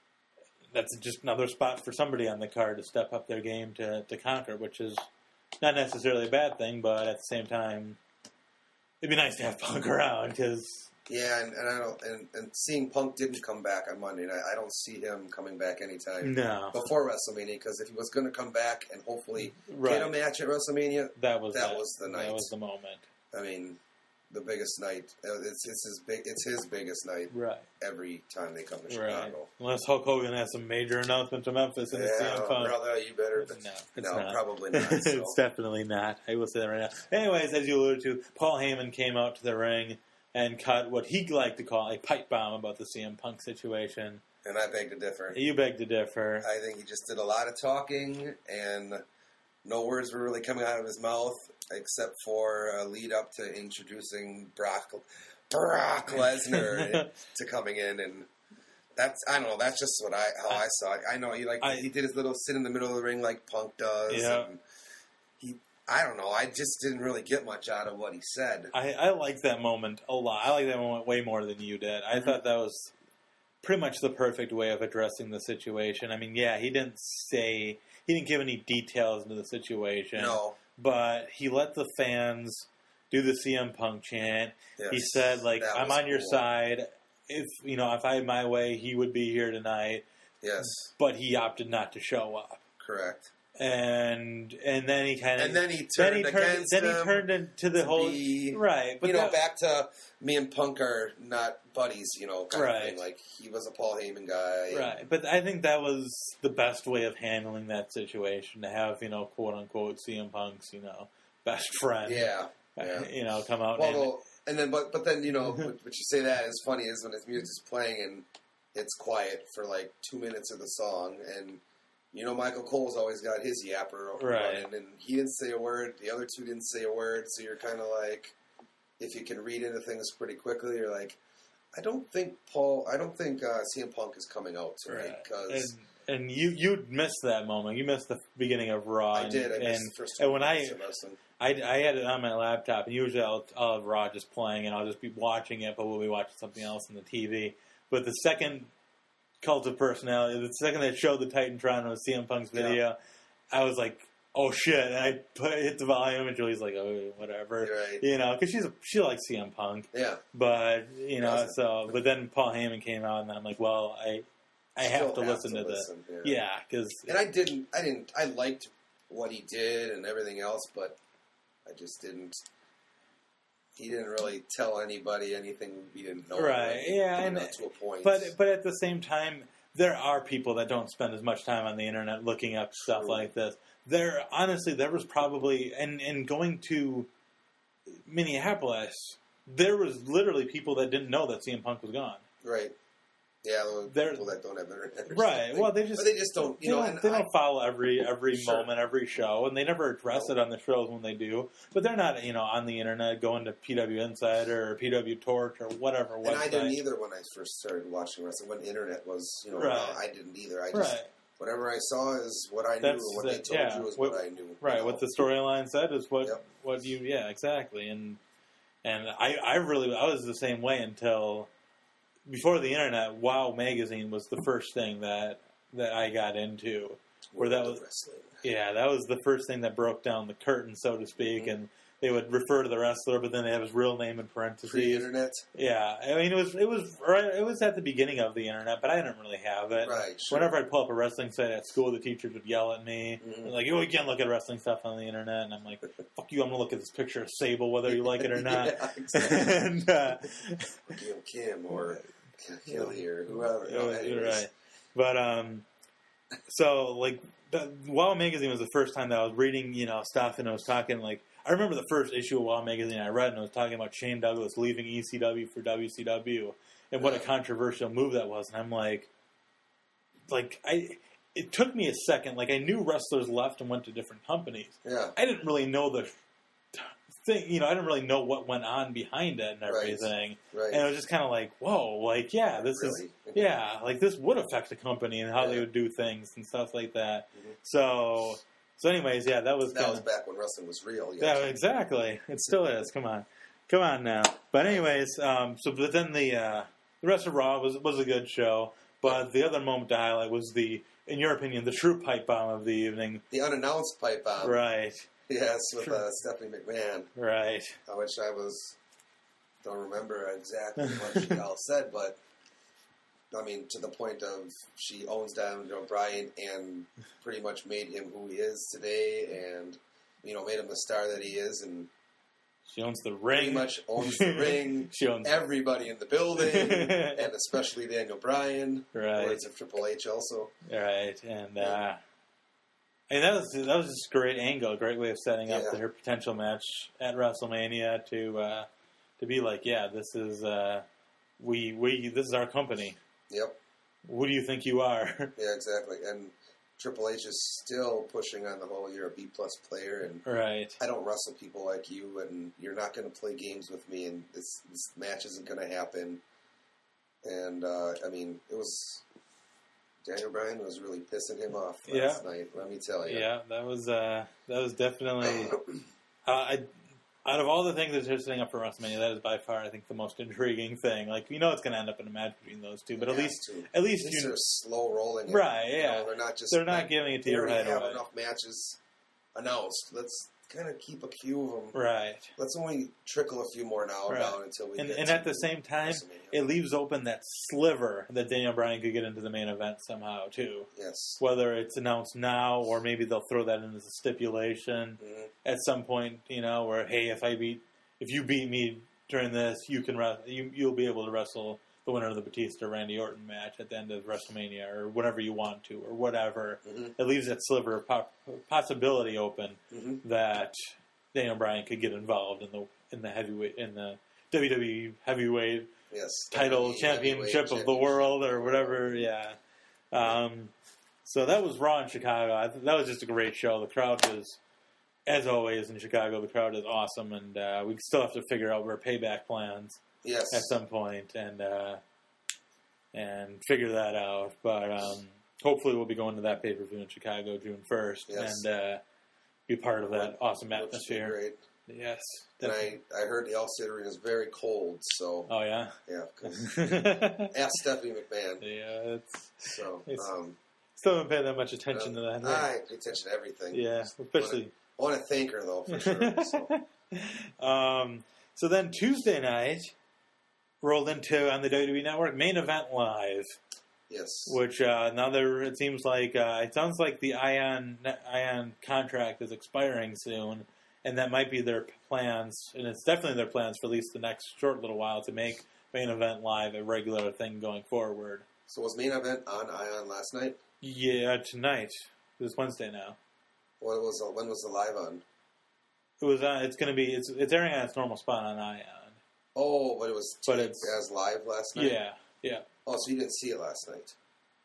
that's just another spot for somebody on the card to step up their game to, to conquer, which is not necessarily a bad thing, but at the same time, it'd be nice to have Punk around because. Yeah, and, and I don't, and, and seeing Punk didn't come back on Monday night, I don't see him coming back anytime No. before WrestleMania. Because if he was going to come back and hopefully Right. get a match at WrestleMania, That was that that. was the night. That was the moment. I mean, the biggest night. uh, It's it's his big. It's his biggest night Right. every time they come to Right. Chicago. Unless Hulk Hogan has some major announcement to Memphis in the C M Yeah, Punk. brother, you better. No, it's no, not. probably not. So. It's definitely not. I will say that right now. Anyways, as you alluded to, Paul Heyman came out to the ring and cut what he liked to call a pipe bomb about the C M Punk situation. And I beg to differ. You beg to differ. I think he just did a lot of talking, and no words were really coming out of his mouth, except for a lead up to introducing Brock Brock Lesnar to coming in, and that's I don't know. That's just what I how I, I saw it. I know he like I, he did his little sit in the middle of the ring like Punk does. Yeah. And he I don't know. I just didn't really get much out of what he said. I, I like that moment a lot. I like that moment way more than you did. I Mm-hmm. thought that was pretty much the perfect way of addressing the situation. I mean, yeah, he didn't say, he didn't give any details into the situation. No. But he let the fans do the C M Punk chant. Yes, He said, like, that I'm was on your cool. side. If, you know, if I had my way, he would be here tonight. Yes, But he opted not to show up. correct. And and then he kind of And then he then turned he turned against then he him turned into the to whole be, right. But you know, that- back to me and Punk are not buddies, you know, kind Right. of thing. Like, he was a Paul Heyman guy. and- Right, but I think that was the best way of handling that situation, to have, you know, quote unquote C M Punk's, you know, best friend, Yeah. uh, yeah. you know, come out Well, and well, and then, but but then, you know, what what you say that is funny is when his music's playing and it's quiet for like two minutes of the song, and you know, Michael Cole's always got his yapper Right. running, and he didn't say a word. The other two didn't say a word, so you're kind of like, if you can read into things pretty quickly, you're like, I don't think Paul, I don't think uh, C M Punk is coming out tonight right. because and, and you you missed that moment. You missed the beginning of Raw. I and, did. I missed and, the first and two when I, minutes of wrestling. I I had it on my laptop, and usually I'll, I'll have Raw just playing, and I'll just be watching it, but we'll be watching something else on the T V. But the second Cult of Personality, the second they showed the Titantron with C M Punk's video, Yeah. I was like, oh shit, and I put, hit the volume, and Julie's like, oh, whatever. You're right. You know, because she's a, she likes C M Punk, Yeah. but you know, Doesn't. so but then Paul Heyman came out, and I'm like, well, I I have Still to listen to this, listen, yeah, because And I didn't, I didn't, I liked what he did and everything else, but I just didn't. He didn't really tell anybody anything we didn't know. Right, already, yeah, you and- know, to a point. But but at the same time, there are people that don't spend as much time on the internet looking up stuff True. like this. There, honestly, there was probably and and going to Minneapolis, there was literally people that didn't know that C M Punk was gone. right, yeah, those They're- people that don't have internet, or Right. something. Well, they just but they just don't, you they know. don't, And they I, don't follow every every Sure. moment, every show, and they never address No. it on the shows when they do. But they're not, you know, on the internet going to P W Insider or P W Torch or whatever and website. I didn't either when I first started watching wrestling. When the internet was, you know, Right. around, I didn't either. I just Right. whatever I saw is what I knew, That's and what the- they told yeah, you is what- what, I knew. Right, you know? what the storyline said is what Yep. what you yeah exactly, and and I I really I was the same way until before the internet. WoW magazine was the first thing that that I got into, where that World of was wrestling. yeah that was the first thing that broke down the curtain, so to speak, Mm-hmm. and they would refer to the wrestler, but then they have his real name in parentheses. Pre-internet, Yeah, I mean it was it was right, it was at the beginning of the internet, but I didn't really have it. right? Sure. Whenever I'd pull up a wrestling site at school, the teachers would yell at me, Mhm. like, "Oh, you can't look at wrestling stuff on the internet." And I'm like, "Fuck you! I'm gonna look at this picture of Sable, whether you like it or not." Yeah, exactly. and uh, Gil Kim or Kill here, whoever. it No, was- anyways. right, but um, so like, the, WoW magazine was the first time that I was reading, you know, stuff, and I was talking like, I remember the first issue of WoW magazine I read, and I was talking about Shane Douglas leaving E C W for W C W, and what a Yeah. controversial move that was, and I'm like, like I. It took me a second. Like I knew wrestlers left and went to different companies. Yeah. I didn't really know the thing. You know, I didn't really know what went on behind it and everything. Right. Right. And it was just kind of like, whoa, like yeah, this really? is yeah, like this would affect the company and how yeah. they would do things and stuff like that. Mm-hmm. So, so anyways, yeah, that was that kinda, was back when wrestling was real. Yeah, exactly. It still is. Come on, come on now. But anyways, um, so but then the uh, the rest of Raw was was a good show. But the other moment to highlight was the, in your opinion, the true pipe bomb of the evening. The unannounced pipe bomb. Right. Yes, with uh, Stephanie McMahon. Right. Uh, which I was, don't remember exactly what she all said, but, I mean, to the point of she owns Daniel Bryan and pretty much made him who he is today and, you know, made him the star that he is and she owns the ring. Pretty much owns the ring. She owns everybody in the building, and especially Daniel Bryan. Right. Words of Triple H also. Right, and uh, I mean, that was that was just a great angle, a great way of setting up yeah. her potential match at WrestleMania to uh, to be like, yeah, this is uh, we we this is our company. Yep. Who do you think you are? Yeah, exactly, and Triple H is still pushing on the whole you're a B plus player and right. I don't wrestle people like you and you're not going to play games with me and this, this match isn't going to happen. And, uh, I mean, it was... Daniel Bryan was really pissing him off last yeah. night, let me tell you. Yeah, that was, uh, that was definitely... uh, I, out of all the things that are setting up for WrestleMania, that is by far, I think, the most intriguing thing. Like, you know it's going to end up in a match between those two, but at least... To. At least These you... are slow rolling. Right, you yeah. know, they're not just... They're not like, giving it to you right away. They already have enough matches announced. Let's kind of keep a few of them. Right. Let's only trickle a few more now right. down until we and, get And to at the same time, WrestleMania. it leaves open that sliver that Daniel Bryan could get into the main event somehow, too. Yes. Whether it's announced now or maybe they'll throw that in as a stipulation Mm-hmm. at some point, you know, where, hey, if I beat... If you beat me during this, you can re- you you'll be able to wrestle the winner of the Batista Randy Orton match at the end of WrestleMania or whenever you want to or whatever. Mm-hmm. It leaves that sliver of pop- possibility open Mm-hmm. that Daniel Bryan could get involved in the in the heavyweight in the W W E heavyweight yes. title W W E championship of the world or whatever. Yeah. Um, so that was Raw in Chicago. I th- that was just a great show. The crowd was. As always in Chicago, the crowd is awesome, and uh, we still have to figure out our payback plans yes. at some point and uh, and figure that out. But um, hopefully, we'll be going to that pay per view in Chicago June first yes. and uh, be part of that awesome Which atmosphere. Great. Yes, and I, I heard the Allstate Arena is very cold, so oh yeah, yeah. Ask Stephanie McMahon. Yeah, it's so it's, um, still haven't paid that much attention uh, to that. I pay attention to everything. Yeah, especially. I want to thank her, though, for sure. So. um, so then Tuesday night rolled into, on the W W E Network, Main Event Live. Yes. Which, uh, now there, it seems like, uh, it sounds like the Ion, Ion contract is expiring soon, and that might be their plans, and it's definitely their plans for at least the next short little while to make Main Event Live a regular thing going forward. So was Main Event on Ion last night? Yeah, tonight. It's Wednesday now. What was the, when was the live on? It was on. It's going to be. It's it's airing on its normal spot on Ion. Oh, but it was but taped it's, as live last night. Yeah, yeah. Oh, so you didn't see it last night?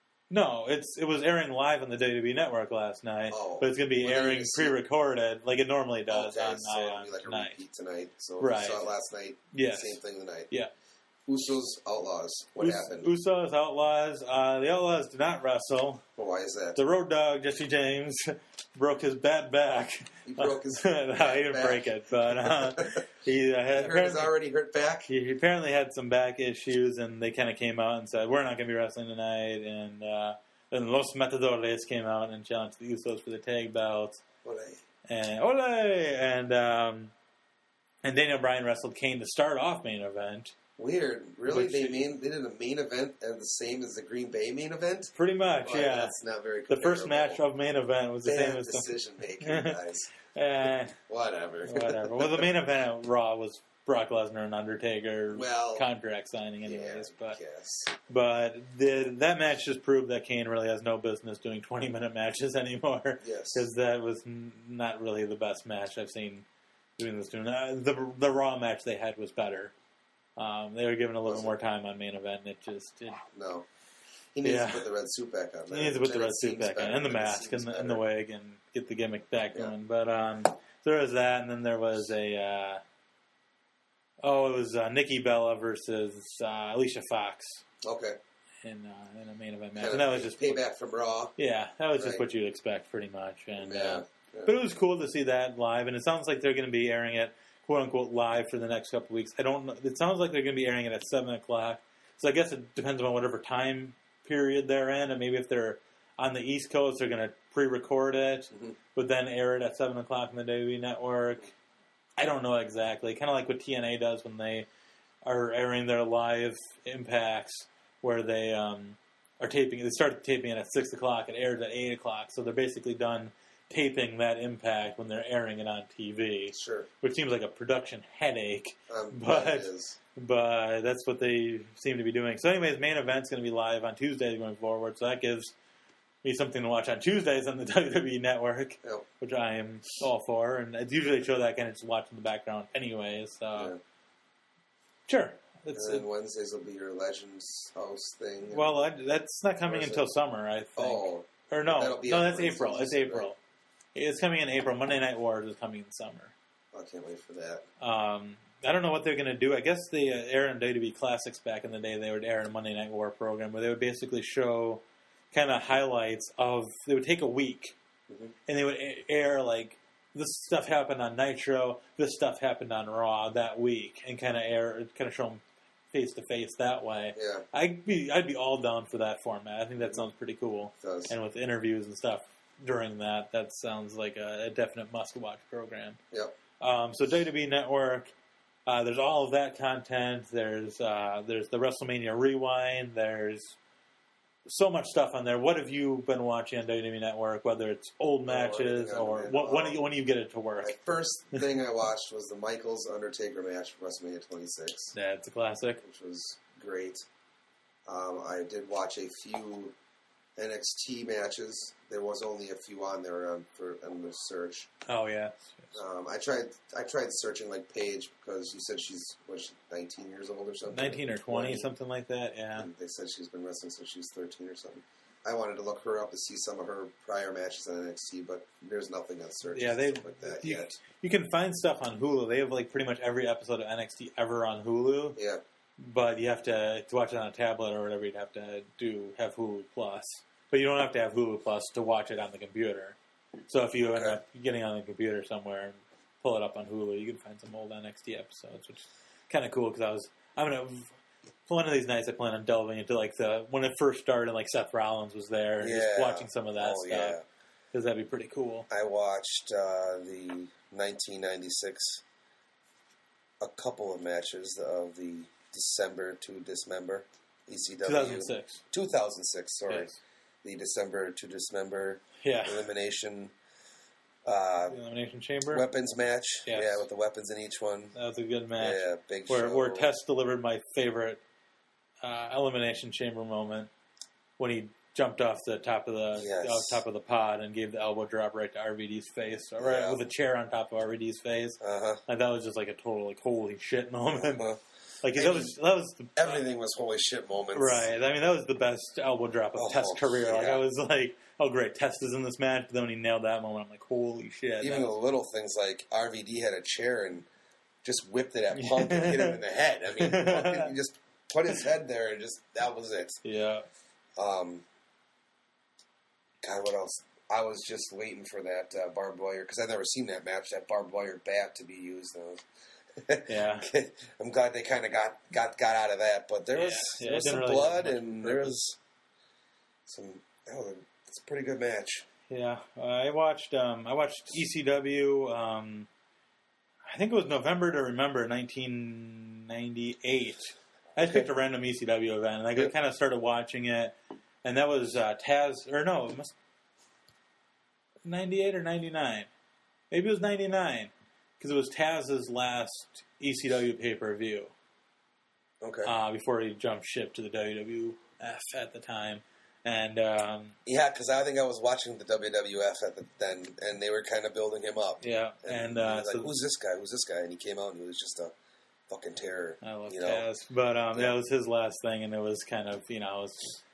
No, it's it was airing live on the W W E Network last night, oh, but it's going to be well, airing pre-recorded like it normally does okay, on so Ion it'll be like tonight. a repeat tonight. So right. you saw it last night. Yes. Same thing tonight. Yeah. Usos, Outlaws. What Us- happened? Usos, Outlaws. Uh, the Outlaws did not wrestle. Well, why is that? The Road Dogg, Jesse James, broke his bad back. He broke his no, he didn't back. break it, but uh, he uh, had, He hurt his already hurt back? He apparently had some back issues, and they kind of came out and said, we're not going to be wrestling tonight. And uh, then Los Matadores came out and challenged the Usos for the tag belts. Ole. And ole! And, um, and Daniel Bryan wrestled Kane to start off main event. Weird. Really? Which- they main, they did a main event and the same as the Green Bay main event? Pretty much, Well, yeah. That's not very The first comparable. match of main event was the Bad same as the... decision making, guys. Eh, Whatever. whatever. Well, the main event at Raw was Brock Lesnar and Undertaker Well, contract signing anyways. yeah, but yes. but the, that match just proved that Kane really has no business doing twenty-minute matches anymore. Yes. Because that was n- not really the best match I've seen doing this. Doing uh, the the Raw match they had was better. Um, they were given a little Was more it? time on main event, and it just it, No. He needs Yeah. to put the red suit back on. He needs to put the red suit back on, and the It mask, and seems the, and the better. wig, and get the gimmick back Yeah. going. But um, so there was that, and then there was a uh, oh, it was uh, Nikki Bella versus uh, Alicia Fox Okay. in uh, in a main event match, Kind and of that was just payback from Raw. yeah, that was just Right. what you'd expect, pretty much. And Yeah. uh, yeah. but it was cool to see that live, and it sounds like they're going to be airing it quote unquote live for the next couple of weeks. I don't know. It sounds like they're going to be airing it at seven o'clock. So I guess it depends on whatever time period they're in, and maybe if they're on the East Coast, they're going to pre-record it, Mhm. but then air it at seven o'clock on the W W E Network. I don't know exactly. Kind of like what T N A does when they are airing their live impacts, where they um, are taping. They start taping it at six o'clock. It airs at eight o'clock, so they're basically done taping that impact when they're airing it on T V, Sure. which seems like a production headache. Um, But- it is. But that's what they seem to be doing. So anyways, main event's going to be live on Tuesdays going forward. So that gives me something to watch on Tuesdays on the W W E Network, Yep. which I am all for. And it's usually a show that I can just watch in the background anyways. So Yeah. sure. It's, And then Wednesdays will be your Legends House thing. well, I, that's not coming Or is until it? summer, I think. oh, or no, that'll be no, on that's Wednesdays, April. It's right? April. It's coming in April. Monday Night Wars is coming in summer. I can't wait for that. Um, I don't know what they're going to do. I guess they uh, aired in W W E Classics back in the day. They would air in a Monday Night War program where they would basically show kind of highlights of. They would take a week Mhm. and they would a- air like this stuff happened on Nitro, this stuff happened on Raw that week, and kind of air, kind of show them face to face that way. Yeah, I'd be I'd be all down for that format. I think that sounds pretty cool. it does. And with interviews and stuff during that, that sounds like a, a definite must-watch program. Yep. Um, so W W E Network, uh, there's all of that content. There's uh, there's the WrestleMania Rewind. There's so much stuff on there. What have you been watching on W W E Network? Whether it's old matches everything on or there. what, when, Um, do you, when do you get it to work? My first thing I watched was the Michaels Undertaker match for WrestleMania twenty-six, That's a classic. which was great. Um, I did watch a few N X T matches. There was only a few on there um, for on the search. Oh yeah, Um, I tried. I tried searching like Paige because you said she's was she nineteen years old or something. nineteen or twenty, something like that. Yeah. And they said she's been wrestling since she's thirteen or something. I wanted to look her up to see some of her prior matches on N X T, but there's nothing on search. Yeah, they- like that you- yet. You can find stuff on Hulu. They have like pretty much every episode of N X T ever on Hulu. Yeah, But you have to to watch it on a tablet or whatever. You'd have to do have Hulu Plus, but you don't have to have Hulu Plus to watch it on the computer. So if you end Okay. up getting on the computer somewhere and pull it up on Hulu, you can find some old N X T episodes, which is kind of cool because I was I'm gonna one of these nights I plan on delving into like the when it first started, like Seth Rollins was there, and just Yeah. watching some of that oh stuff yeah. because that'd be pretty cool. I watched uh, the nineteen ninety-six, a couple of matches of the December to Dismember E C W. two thousand six. two thousand six, sorry. Yes. The December to Dismember Yeah. elimination uh, The Elimination Chamber. weapons match. Yes. Yeah, with the weapons in each one. That was a good match. Yeah, big where show. where Tess delivered my favorite uh, Elimination Chamber moment when he jumped off the top of the Yes. off top of the pod and gave the elbow drop right to R V D's face, or right Yeah. with a chair on top of R V D's face. Uh-huh. And that was just like a total like holy shit moment. Uh-huh. Like that was that was the, Everything was holy shit moments. right. I mean that was the best elbow drop of Oh, Tess' career. Like yeah. I was like, oh great, Tess is in this match. But then when he nailed that moment, I'm like, holy shit. Even that the was- little things like R V D had a chair and just whipped it at Punk and hit him in the head. I mean, Punk didn't- he just put his head there and just, that was it. yeah. Um, God, what else? I was just waiting for that uh, barbed wire, because I've never seen that match, that barbed wire bat to be used. I was- Yeah. I'm glad they kind of got, got got out of that, but there was, Yeah, yeah, there it was didn't some really blood have much and there purpose. was some. That was a, it's a pretty good match. Yeah, uh, I watched. Um, I watched E C W. Um, I think it was November to Remember, nineteen ninety-eight. I just Okay. picked a random E C W event, and I Yep. kind of started watching it. And that was uh, Taz, or no, it must ninety-eight or ninety-nine. Maybe it was ninety-nine because it was Taz's last E C W pay per view Okay. uh, before he jumped ship to the W W F at the time. And um, Yeah, because I think I was watching the W W F at the then, and they were kind of building him up. yeah, And, and he uh, was like, so who's this guy? Who's this guy? And he came out and he was just a fucking terror. I love you know? Taz, but um, Yeah. that was his last thing, and it was kind of you know it was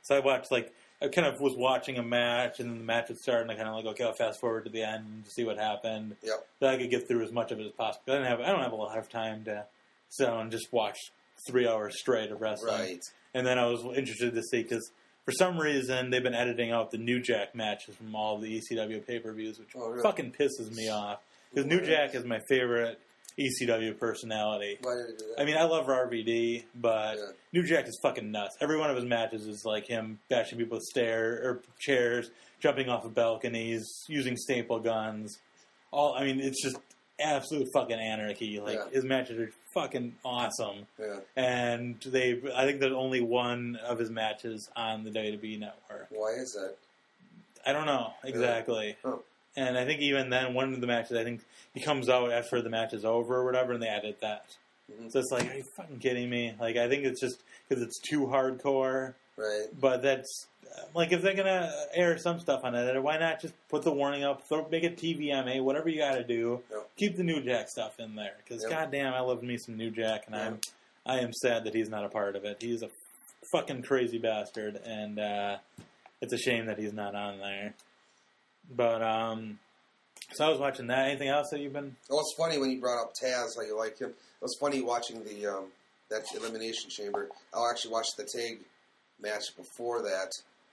So I watched, like, I kind of was watching a match, and then the match would start, and I kind of like, okay, I'll fast forward to the end to see what happened. Yep. So I could get through as much of it as possible. I don't have, I don't have a lot of time to sit down and just watch three hours straight of wrestling. Right. And then I was interested to see, because for some reason they've been editing out the New Jack matches from all the E C W pay-per-views, which oh, really? fucking pisses me off. Because New Jack is my favorite E C W personality. Why did he do that? I mean, I love R V D, but Yeah. New Jack is fucking nuts. Every one of his matches is like him bashing people with stair or chairs, jumping off of balconies, using staple guns. All I mean, it's just absolute fucking anarchy. Like Yeah. his matches are fucking awesome. Yeah. And they, I think there's only one of his matches on the W W E network. Why is that? I don't know exactly. Oh. And I think even then, one of the matches, I think he comes out after the match is over or whatever, and they edit that. Mm-hmm. So it's like, are you fucking kidding me? Like, I think it's just because it's too hardcore. Right. But that's, like, if they're going to air some stuff on it, why not just put the warning up, throw, make it T V M A, whatever you got to do. Yep. Keep the New Jack stuff in there. Because, Yep. goddamn, I love me some New Jack, and Yep. I'm, I am sad that he's not a part of it. He's a fucking crazy bastard, and uh, it's a shame that he's not on there. But, um... so I was watching that. Anything else that you've been... Well, it's funny when you brought up Taz, how you like him. It was funny watching the um, that Elimination Chamber. I actually watched the tag match before that,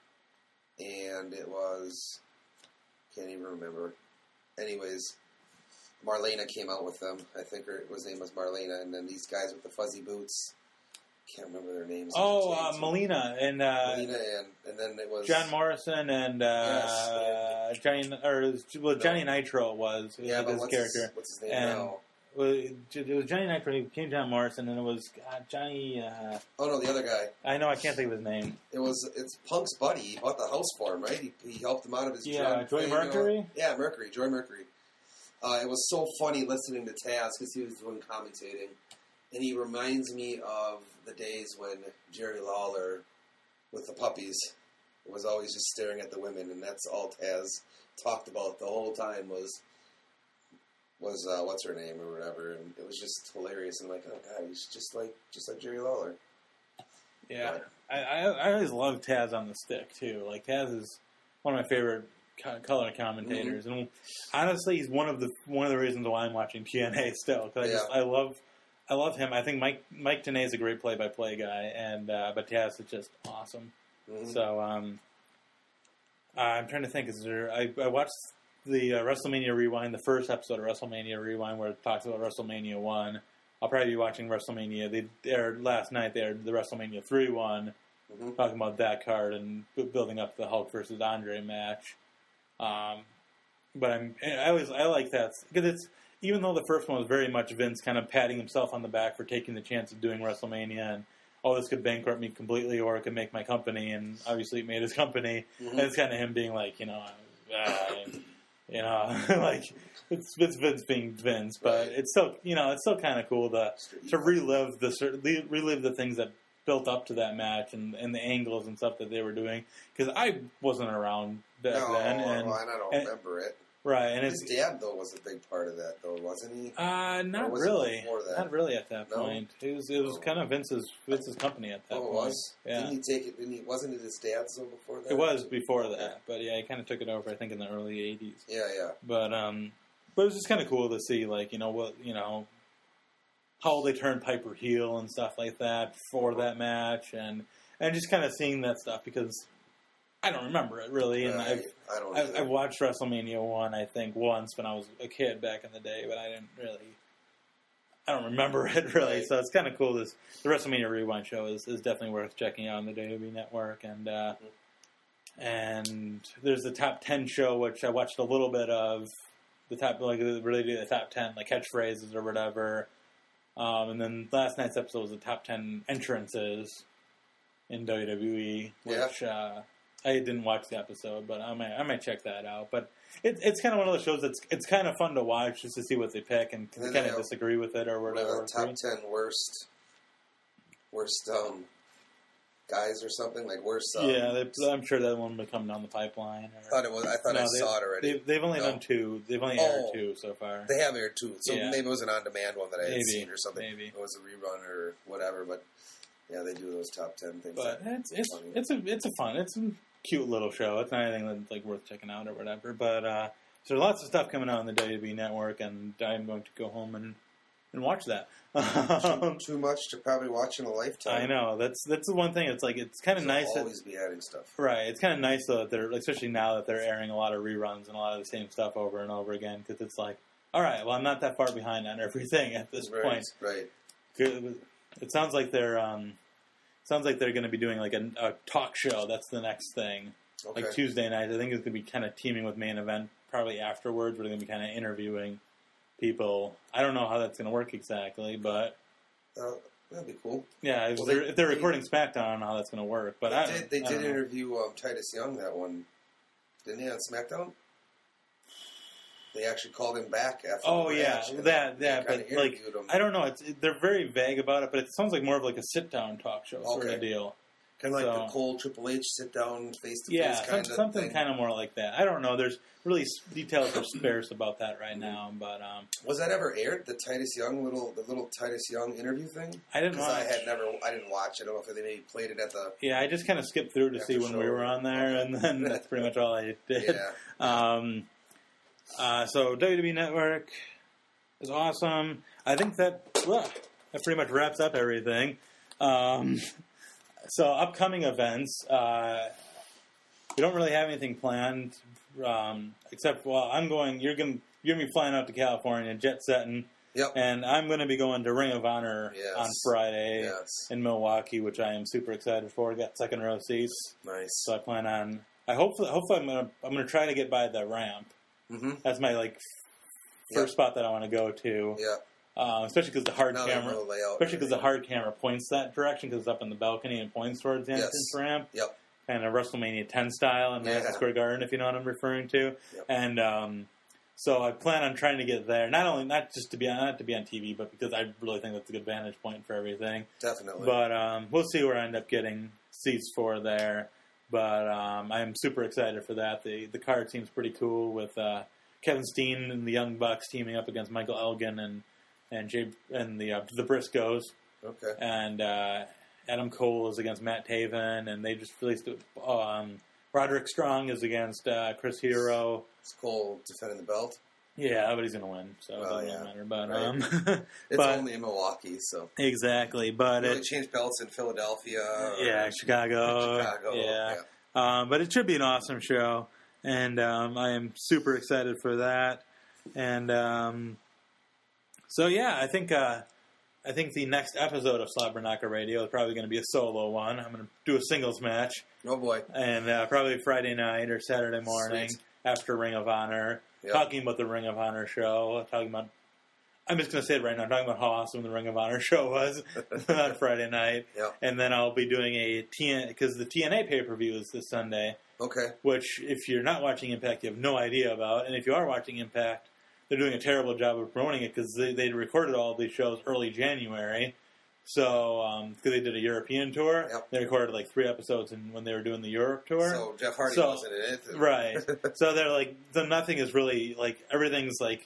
and it was... can't even remember. Anyways, Marlena came out with them. I think her his name was Marlena, and then these guys with the fuzzy boots. Can't remember their names. Oh, uh, Melina and... Uh, Melina and, and then it was... John Morrison and uh, Yes, Johnny, or well, Johnny No. Nitro was Yeah, his but what's character. his, what's his name and now? well, it was Johnny Nitro. He became John Morrison, and it was uh, Johnny. Uh, Oh, no, the other guy. I know I can't think of his name. It was it's Punk's buddy. He bought the house for him, right? He, he helped him out of his Yeah, drug Joy thing, you know? Mercury? Yeah, Mercury, Joy Mercury. Uh, it was so funny listening to Taz because he was doing commentating, and he reminds me of the days when Jerry Lawler, with the puppies, was always just staring at the women, and that's all Taz talked about the whole time was was uh, what's her name or whatever, and it was just hilarious. And I'm like, oh god, he's just like just like Jerry Lawler. Yeah, I, I I always love Taz on the stick too. Like Taz is one of my favorite co- color commentators, mm-hmm. and honestly, he's one of the one of the reasons why I'm watching T N A still because I Yeah. just I love I love him. I think Mike Mike Tenay is a great play-by-play guy, and uh, but Taz is just awesome. Mm-hmm. So um, I'm trying to think. Is there? I, I watched the uh, WrestleMania Rewind, the first episode of WrestleMania Rewind, where it talks about WrestleMania one. I'll probably be watching WrestleMania. They aired last night. They aired the WrestleMania three one, mm-hmm. talking about that card and b- building up the Hulk versus Andre match. Um, but I'm I always I like that because it's even though the first one was very much Vince kind of patting himself on the back for taking the chance of doing WrestleMania and oh, this could bankrupt me completely or it could make my company, and obviously it made his company. Mm-hmm. And it's kind of him being like, you know, uh, you know, like it's, it's Vince being Vince, but Right. it's still, you know, it's still kind of cool to to relive the cer- relive the things that built up to that match and, and the angles and stuff that they were doing because I wasn't around back No, then, and, well, and I don't and- remember it. right, and His it's dad, though, was a big part of that, though, wasn't he? uh, Or not was it really, before that? not really at that No? point. It was it was Oh. kind of Vince's Vince's company at that Oh, it point. was? Yeah. Didn't he take it? Didn't he, wasn't it his dad's, though, before that? It was before that, but yeah, he kind of took it over. I think in the early eighties. Yeah, yeah. But um, but it was just kind of cool to see, like you know what you know, how they turned Piper heel and stuff like that for that match, and and just kind of seeing that stuff because I don't remember it really, and Right. I've I don't I've, either. I've watched WrestleMania one I think once when I was a kid back in the day, but I didn't really. I don't remember it really, Right. so it's kind of cool. This the WrestleMania Rewind show is, is definitely worth checking out on the W W E Network, and uh, and there's the top ten show which I watched a little bit of the top like related to the top ten like catchphrases or whatever, um, and then last night's episode was the top ten entrances in W W E, which uh, I didn't watch the episode, but I might I might check that out. But it, it's kind of one of those shows that's it's kind of fun to watch just to see what they pick and And then kind they of have disagree with it or One of whatever. the top ten worst, worst um, guys or something like worst. Um, yeah, they, I'm sure that one would come down the pipeline. I Or, thought it was. I thought No, I they- saw it already. They've, they've only No. done two. They've only aired Oh. two so far. They have aired too, so Yeah. maybe it was an on-demand one that I had Maybe, seen or something. maybe. It was a rerun or whatever, but Yeah, they do those top ten things. But it's it's funny. it's a it's a fun, it's a cute little show. It's not anything that's like worth checking out or whatever. But uh, so there's lots of stuff coming out on the W W E Network, and I'm going to go home and, and watch that. too, too much to probably watch in a lifetime. I know that's that's the one thing. It's like it's kind of nice. They'll always be adding stuff, right? It's kind of nice though that they're, especially now that they're airing a lot of reruns and a lot of the same stuff over and over again. Because it's like, all right, well, I'm not that far behind on everything at this right, point. Right. It sounds like they're um, sounds like they're going to be doing like a, a talk show. That's the next thing. Okay. Like Tuesday night, I think it's going to be kind of teaming with Main Event. Probably afterwards, we're going to be kind of interviewing people. I don't know how that's going to work exactly, but. Uh, that'd be cool. Yeah, if, well, they're, they, if they're recording they, SmackDown, I don't know how that's going to work. But they I did, they I did interview um, Titus Young that one, didn't they, on SmackDown? They actually called him back after. Oh the yeah, match, that that. But like, him. I don't know. It's it, they're very vague about it, but it sounds like more of like a sit down talk show sort okay. of deal. Kind of so, like the Cole Triple H sit down face to face. Yeah, kind some, of something thing. kind of more like that. I don't know. There's really details are sparse about that right now, but um, was that ever aired? The Titus Young little the little Titus Young interview thing? I didn't watch. I had never. I didn't watch it. I don't know if they maybe played it at the. Yeah, I just kind of skipped through to see when we were on there, and then that's pretty much all I did. Yeah. Um, uh, so W W E Network is awesome. I think that well, that pretty much wraps up everything. Um, so upcoming events, uh, we don't really have anything planned, um, except well, I'm going. You're going. You're going to be flying out to California, jet setting. Yep. And I'm going to be going to Ring of Honor yes. on Friday yes. in Milwaukee, which I am super excited for. Got second row seats. Nice. So I plan on. I hopefully, hopefully I'm gonna I'm gonna try to get by the ramp. Mm-hmm. That's my like first yep. spot that I want to go to. Yeah. Uh, especially because the hard now camera, especially because the hard camera points that direction because it's up in the balcony and points towards the entrance yes. ramp. Yep. Kind of WrestleMania ten style in Madison yeah. Square Garden, if you know what I'm referring to. Yep. And um, so I plan on trying to get there. Not only not just to be on, not to be on T V, but because I really think that's a good vantage point for everything. Definitely. But um, we'll see where I end up getting seats for there. But um, I'm super excited for that. The the card seems pretty cool with uh, Kevin Steen and the Young Bucks teaming up against Michael Elgin and and Jay and the uh, the Briscoes. Okay. And uh, Adam Cole is against Matt Taven, and they just released um, Roderick Strong is against uh, Chris Hero. Is Cole defending the belt? Yeah, but he's going to win, so well, it doesn't yeah. matter. But right. um, it's but, only in Milwaukee, so exactly. But they it really changed belts in Philadelphia. Yeah, Chicago. Chicago. Yeah, yeah. Um, but it should be an awesome show, and um, I am super excited for that. And um, so, yeah, I think uh, I think the next episode of Slobber Knocker Radio is probably going to be a solo one. I'm going to do a singles match. Oh boy! And uh, probably Friday night or Saturday morning Sweet. after Ring of Honor. Yep. Talking about the Ring of Honor show. Talking about. I'm just going to say it right now. Talking about how awesome the Ring of Honor show was on Friday night. Yep. And then I'll be doing a T N because the T N A pay per view is this Sunday. Okay. Which, if you're not watching Impact, you have no idea about. And if you are watching Impact, they're doing a terrible job of promoting it because they, they recorded all of these shows early January. So, because um, they did a European tour, yep. they recorded like three episodes in, when they were doing the Europe tour. So Jeff Hardy so, wasn't in it, right? So they're like, so nothing is really like everything's like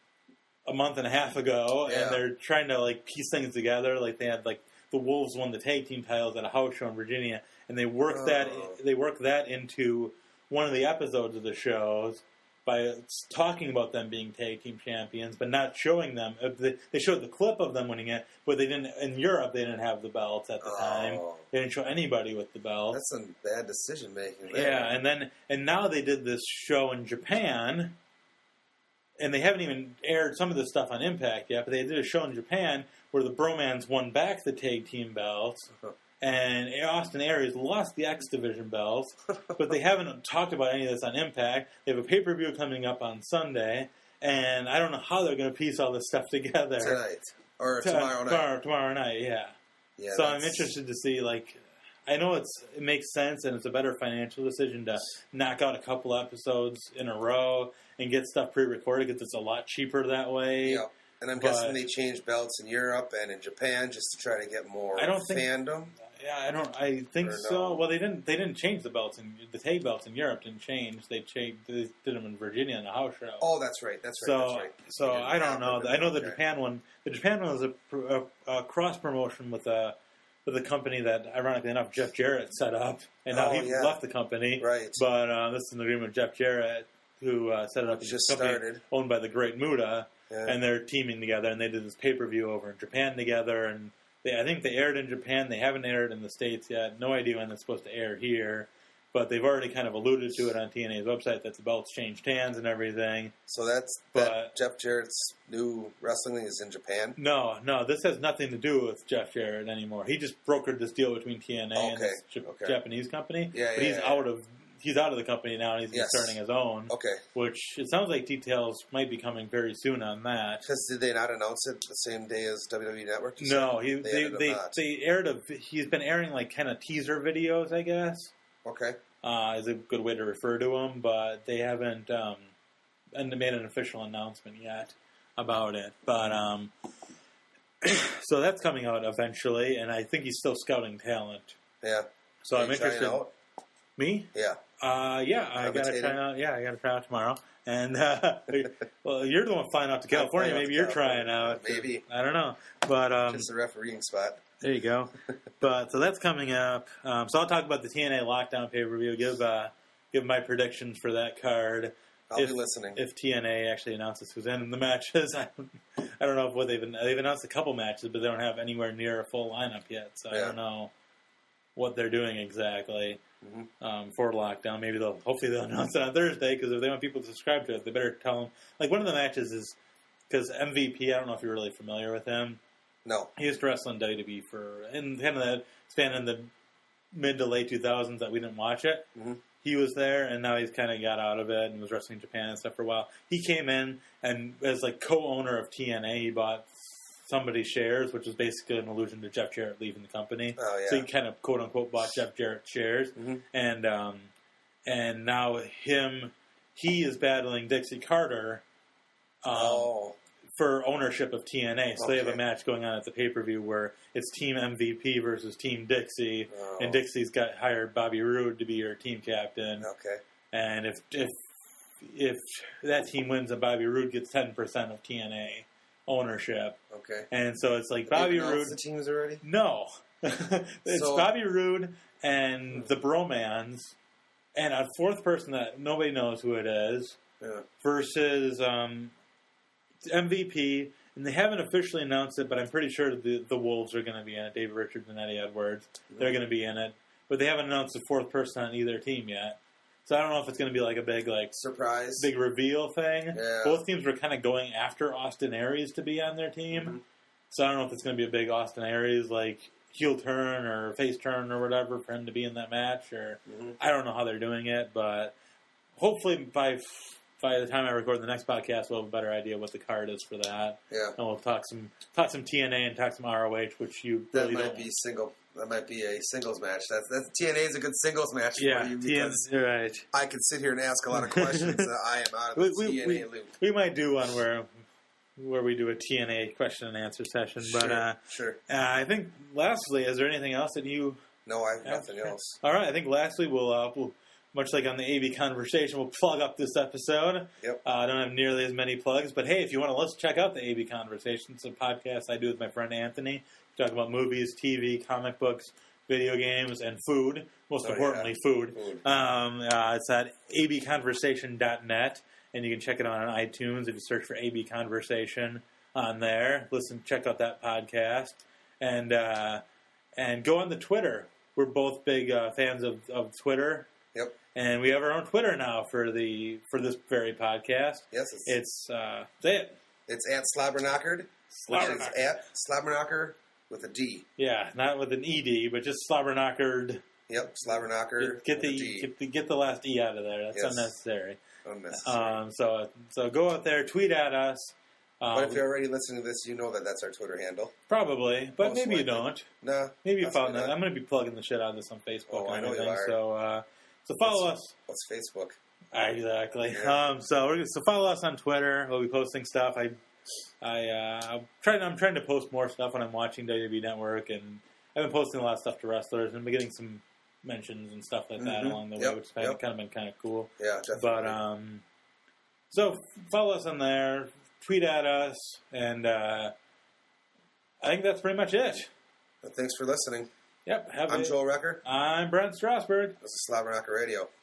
a month and a half ago, yeah. and they're trying to like piece things together. Like they had like the Wolves won the tag team titles at a house show in Virginia, and they worked oh. that they worked that into one of the episodes of the shows. By talking about them being tag team champions, but not showing them. They showed the clip of them winning it, but they didn't. In Europe, they didn't have the belts at the oh. time. They didn't show anybody with the belts. That's some bad decision making. Yeah, and then and now they did this show in Japan, and they haven't even aired some of this stuff on Impact yet. But they did a show in Japan where the Bromans won back the tag team belts. And Austin Aries lost the X Division belts, but they haven't talked about any of this on Impact. They have a pay-per-view coming up on Sunday, and I don't know how they're going to piece all this stuff together. Tonight. Or T- tomorrow night. Tomorrow, tomorrow night, yeah. yeah so that's... I'm interested to see, like, I know it's it makes sense, and it's a better financial decision to knock out a couple episodes in a row and get stuff pre-recorded, because it's a lot cheaper that way. Yeah. And I'm but, guessing they changed belts in Europe and in Japan just to try to get more I don't think, fandom. Yeah, I don't. I think or so. no? Well, they didn't. They didn't change the belts in the tag belts in Europe. Didn't change. They changed. They did them in Virginia in a house show. Oh, that's right. That's right. So, that's right. so I don't know. I know the okay. Japan one. The Japan one was a, a, a cross promotion with a with a company that, ironically enough, Jeff Jarrett set up, and now Oh, he yeah. left the company. Right. But uh, this is an agreement with Jeff Jarrett, who uh, set it up as Just a company started. owned by the Great Muta, Yeah. and they're teaming together, and they did this pay-per-view over in Japan together, and they, I think they aired in Japan. They haven't aired in the States yet. No idea when it's supposed to air here, but they've already kind of alluded to it on T N A's website that the belts changed hands and everything. So that's But- that Jeff Jarrett's new wrestling thing is in Japan. No, no, this has nothing to do with Jeff Jarrett anymore. He just brokered this deal between T N A and Okay, this J- okay. Japanese company. Yeah, but yeah, he's yeah. out of he's out of the company now, and he's Yes. starting his own. Okay. Which it sounds like details might be coming very soon on that. Because did they not announce it the same day as W W E Network? You No, said? he, They they ended up they, not. they aired a. He's been airing like kind of teaser videos, I guess. Okay. Uh, is a good way to refer to him, but they haven't um, and they made an official announcement yet about it. But um, so that's coming out eventually, and I think he's still scouting talent. Yeah. So Are I'm you trying interested. out? Me? Yeah. Uh, yeah, I gotta Commentating? try out. Yeah, I gotta try out tomorrow. And uh, well, you're the one flying out to California. flying out Maybe to you're trying California. out. Maybe. I don't know, but um, Just a refereeing spot. there you go. But so that's coming up. Um, so I'll talk about the T N A Lockdown pay per view. Give uh, give my predictions for that card. I'll if, be listening. If T N A actually announces who's in the matches, I don't, I don't know if what they've they've announced a couple matches, but they don't have anywhere near a full lineup yet. So I Yeah. don't know what they're doing exactly Mhm. um, for Lockdown. Maybe they'll hopefully they'll announce it on Thursday, because if they want people to subscribe to it, they better tell them. Like one of the matches is because M V P. I don't know if you're really familiar with him. No. He used to wrestle in W W E for in kind of that span in the mid to late two thousands that we didn't watch it. Mhm. He was there, and now he's kind of got out of it and was wrestling in Japan and stuff for a while. He came in, and as like co-owner of T N A, he bought somebody's shares, which was basically an allusion to Jeff Jarrett leaving the company. Oh, yeah. So he kind of quote unquote bought Jeff Jarrett shares, Mhm. and um, and now him he is battling Dixie Carter. Um, oh. For ownership of T N A. So they have a Okay. match going on at the pay-per-view where it's Team M V P versus Team Dixie, Oh. and Dixie's got hired Bobby Roode to be her team captain. Okay. And if if if that team wins, and Bobby Roode gets ten percent of T N A ownership. Okay. And so it's like They've Bobby announced Roode. the teams already? No. It's So- Bobby Roode and the Bromans, and a fourth person that nobody knows who it is, Yeah. versus um, M V P, and they haven't officially announced it, but I'm pretty sure the the Wolves are going to be in it. David Richards and Eddie Edwards, they're going to be in it, but they haven't announced the fourth person on either team yet. So I don't know if it's going to be like a big like Surprise. big reveal thing. Yeah. Both teams were kind of going after Austin Aries to be on their team, Mhm. so I don't know if it's going to be a big Austin Aries like heel turn or face turn or whatever for him to be in that match, or Mhm. I don't know how they're doing it, but hopefully by by the time I record the next podcast, we'll have a better idea what the card is for that, Yeah. and we'll talk some talk some T N A and talk some R O H, which you That really might don't. be single. That might be a singles match. That's that's T N A is a good singles match Yeah, for you T N A, because you're right. I could sit here and ask a lot of questions that I am out of We, the we, T N A we, loop. we might do one where where we do a T N A question and answer session, but Sure, uh, sure. uh, I think lastly, is there anything else that you? No, I have Yeah, nothing sure. else. All right, I think lastly we'll, uh, we'll much like on the A B Conversation, we'll plug up this episode. Yep. Uh, I don't have nearly as many plugs, but hey, if you want to let's check out the A B Conversation, it's a podcast I do with my friend Anthony. We talk about movies, T V, comic books, video games, and food. Most Oh, importantly, yeah. food. Food. Um, uh, it's at a b conversation dot net, and you can check it out on iTunes if you search for A B Conversation on there. Listen, check out that podcast, and uh, and go on the Twitter. We're both big uh, fans of, of Twitter. Yep. And we have our own Twitter now for the for this very podcast. Yes, it's It's uh, say it. it's at Slobberknockered. Which is Slobberknocker. at Slobberknocker with a D. Yeah, not with an E D, but just Slobberknockered. Yep, Slobberknocker Get, get with the a e, D. get the get the last E out of there. That's Yes. unnecessary. Unnecessary. Um, so so go out there, tweet at us. Um, but if you're already listening to this, you know that that's our Twitter handle. probably, but Most maybe you likely. don't. Nah. Maybe you possibly found that. not. I'm going to be plugging the shit out of this on Facebook Oh, I and know you everything. are. So uh, so follow us. What's Facebook? Exactly. Yeah. Um, so we're, so follow us on Twitter. We'll be posting stuff. I I uh, I'm trying I'm trying to post more stuff when I'm watching W W E Network, and I've been posting a lot of stuff to wrestlers, and I've been getting some mentions and stuff like that Mhm. along the way, Yep, which has yep. kind of been kind of cool. Yeah, definitely. But um, so follow us on there, tweet at us, and uh, I think that's pretty much it. Thanks for listening. Yep. Have I'm a, Joel Recker. I'm Brent Strasburg. This is Slobber Knocker Radio.